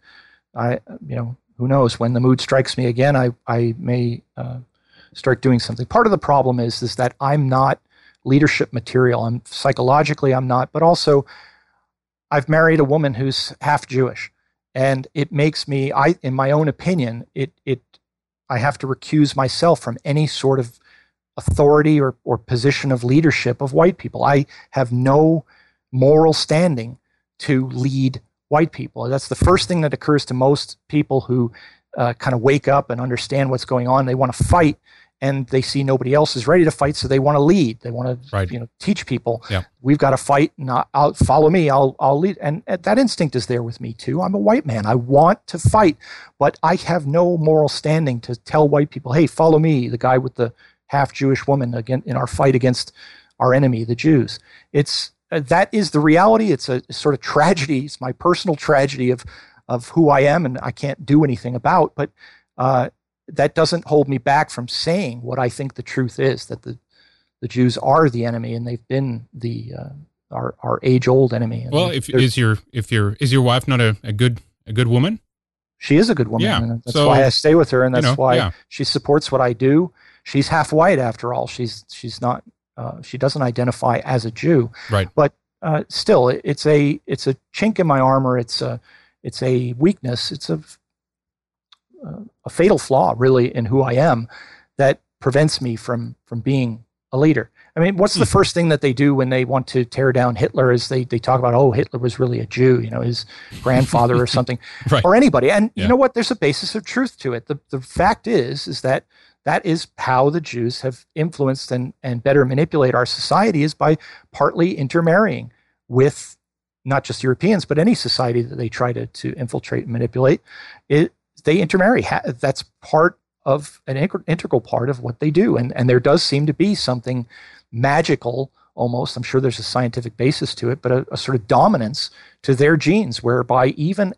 who knows, when the mood strikes me again, I may start doing something. Part of the problem is that I'm not leadership material. I'm psychologically, I'm not, but also I've married a woman who's half Jewish, and it makes me, in my own opinion, I have to recuse myself from any sort of authority or position of leadership of white people. I have no moral standing to lead white people. That's the first thing that occurs to most people who kind of wake up and understand what's going on. They want to fight, and they see nobody else is ready to fight, so they want to lead. They want to teach people, we've got to fight, and I'll follow me, I'll lead. And that instinct is there with me too. I'm a white man. I want to fight, but I have no moral standing to tell white people, hey, follow me, the guy with the half-Jewish woman, again in our fight against our enemy, the Jews. That is the reality. It's a sort of tragedy. It's my personal tragedy of who I am, and I can't do anything about. But that doesn't hold me back from saying what I think the truth is, that the Jews are the enemy, and they've been our age-old enemy. And well, is your wife not a good woman? She is a good woman. Yeah. And that's why I stay with her, and that's why she supports what I do. She's half white, after all. She's not. She doesn't identify as a Jew. Right. But still, it's a chink in my armor. It's a weakness. It's a fatal flaw, really, in who I am, that prevents me from being a leader. I mean, what's the first thing that they do when they want to tear down Hitler? Is they talk about, oh, Hitler was really a Jew, his grandfather or something, right. Or anybody. And you know what? There's a basis of truth to it. The fact is that is how the Jews have influenced and better manipulate our society, is by partly intermarrying with not just Europeans, but any society that they try to infiltrate and manipulate. They intermarry. That's part of an integral part of what they do. And there does seem to be something magical almost. I'm sure there's a scientific basis to it, but a sort of dominance to their genes, whereby even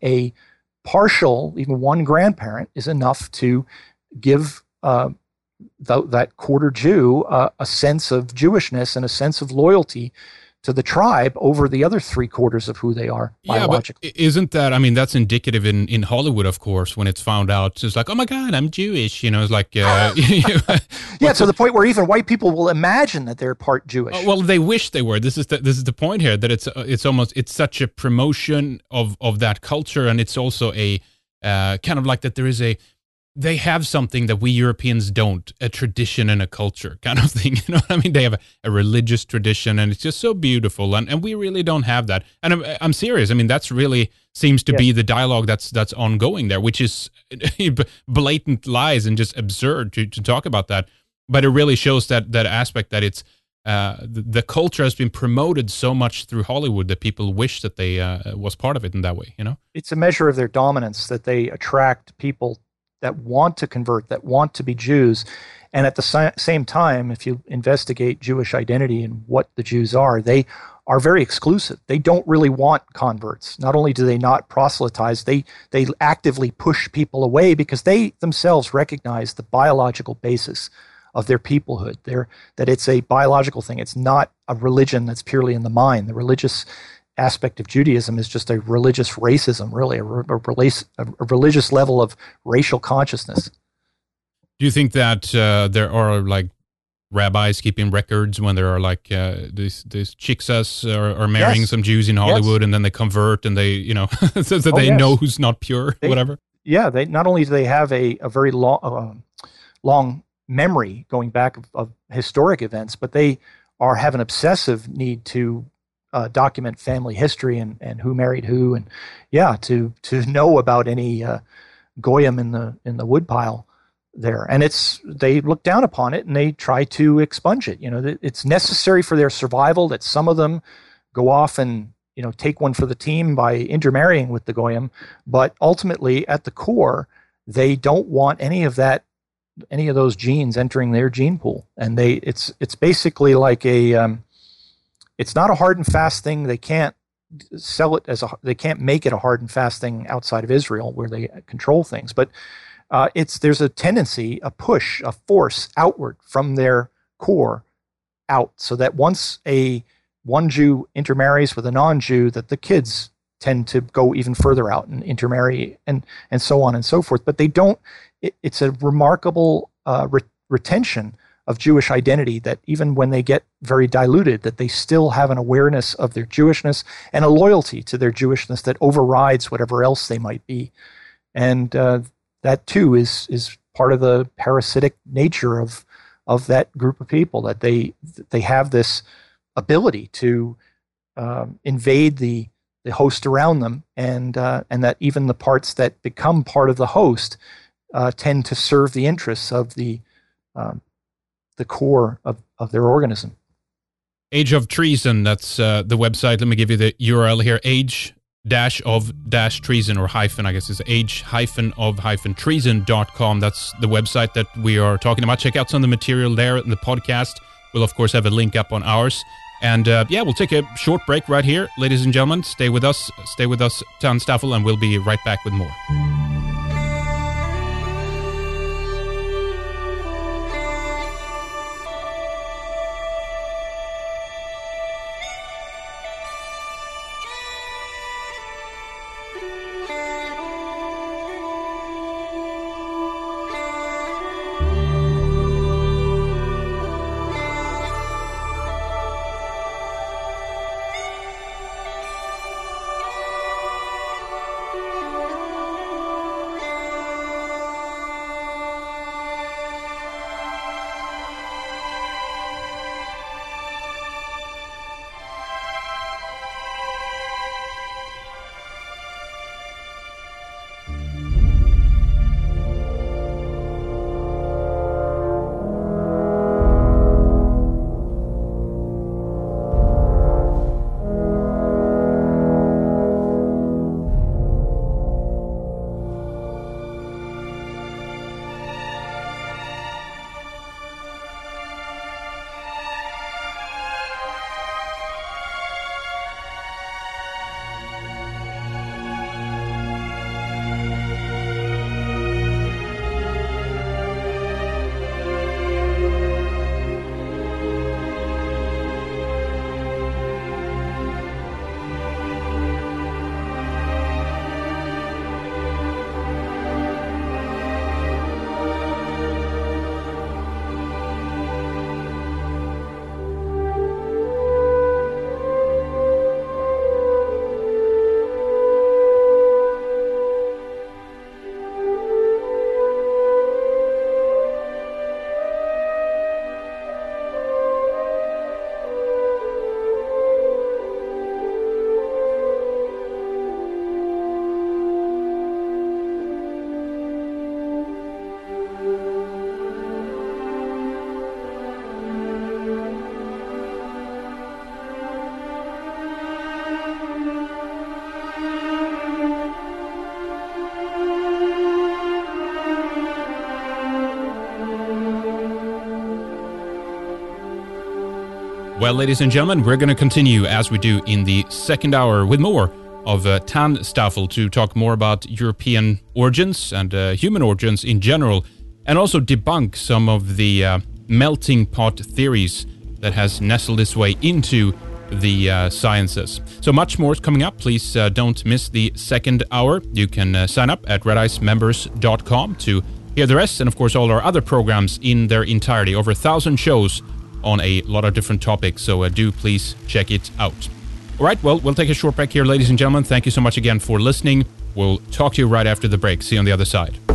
one grandparent is enough to give that quarter Jew a sense of Jewishness and a sense of loyalty to the tribe over the other 3/4 of who they are biologically. But isn't that, I mean, that's indicative in Hollywood, of course, when it's found out. It's like, oh my God, I'm Jewish. It's like, yeah, to the point where even white people will imagine that they're part Jewish. Well, they wish they were. This is the point here, that it's such a promotion of that culture, and it's also a kind of like that they have something that we Europeans don't, a tradition and a culture kind of thing. You know what I mean? They have a religious tradition, and it's just so beautiful. And we really don't have that. And I'm serious. I mean, that's really seems to be the dialogue that's ongoing there, which is blatant lies and just absurd to talk about that. But it really shows that aspect that it's the culture has been promoted so much through Hollywood that people wish that they was part of it in that way. It's a measure of their dominance that they attract people that want to convert, that want to be Jews. And at the same time, if you investigate Jewish identity and what the Jews are, they are very exclusive. They don't really want converts. Not only do they not proselytize, they actively push people away because they themselves recognize the biological basis of their peoplehood. That it's a biological thing. It's not a religion that's purely in the mind. The religious aspect of Judaism is just a religious racism, really, a religious level of racial consciousness. Do you think that there are like rabbis keeping records when there are like these chiksas are marrying some Jews in Hollywood, and then they convert and they, so that they know who's not pure, whatever? Yeah, they not only do they have a very long memory going back of historic events, but they have an obsessive need to document family history and who married who, and to know about any goyim in the woodpile there. And they look down upon it and they try to expunge it. It's necessary for their survival that some of them go off and take one for the team by intermarrying with the goyim, but ultimately at the core they don't want any of those genes entering their gene pool. And it's basically like it's not a hard and fast thing. They can't sell it they can't make it a hard and fast thing outside of Israel where they control things. But there's a tendency, a push, a force outward from their core out, so that once one Jew intermarries with a non-Jew, that the kids tend to go even further out and intermarry and so on and so forth. But they don't. It's a remarkable retention of Jewish identity, that even when they get very diluted, that they still have an awareness of their Jewishness and a loyalty to their Jewishness that overrides whatever else they might be. And that too is part of the parasitic nature of that group of people, that they have this ability to invade the host around them, and that even the parts that become part of the host tend to serve the interests of the core of their organism. Age of Treason, that's the website. Let me give you the URL here. Age-of-treason, or hyphen, I guess it's age-of-treason.com. That's the website that we are talking about. Check out some of the material there in the podcast. We'll, of course, have a link up on ours. And we'll take a short break right here. Ladies and gentlemen, stay with us, Tan Staffel, and we'll be right back with more. Well, ladies and gentlemen, we're going to continue as we do in the second hour with more of Tan Staffel to talk more about European origins and human origins in general, and also debunk some of the melting pot theories that has nestled its way into the sciences. So much more is coming up. Please don't miss the second hour. You can sign up at redicemembers.com to hear the rest, and of course all our other programs in their entirety. Over 1,000 shows on a lot of different topics, so do please check it out. All right, well, we'll take a short break here, ladies and gentlemen. Thank you so much again for listening. We'll talk to you right after the break. See you on the other side.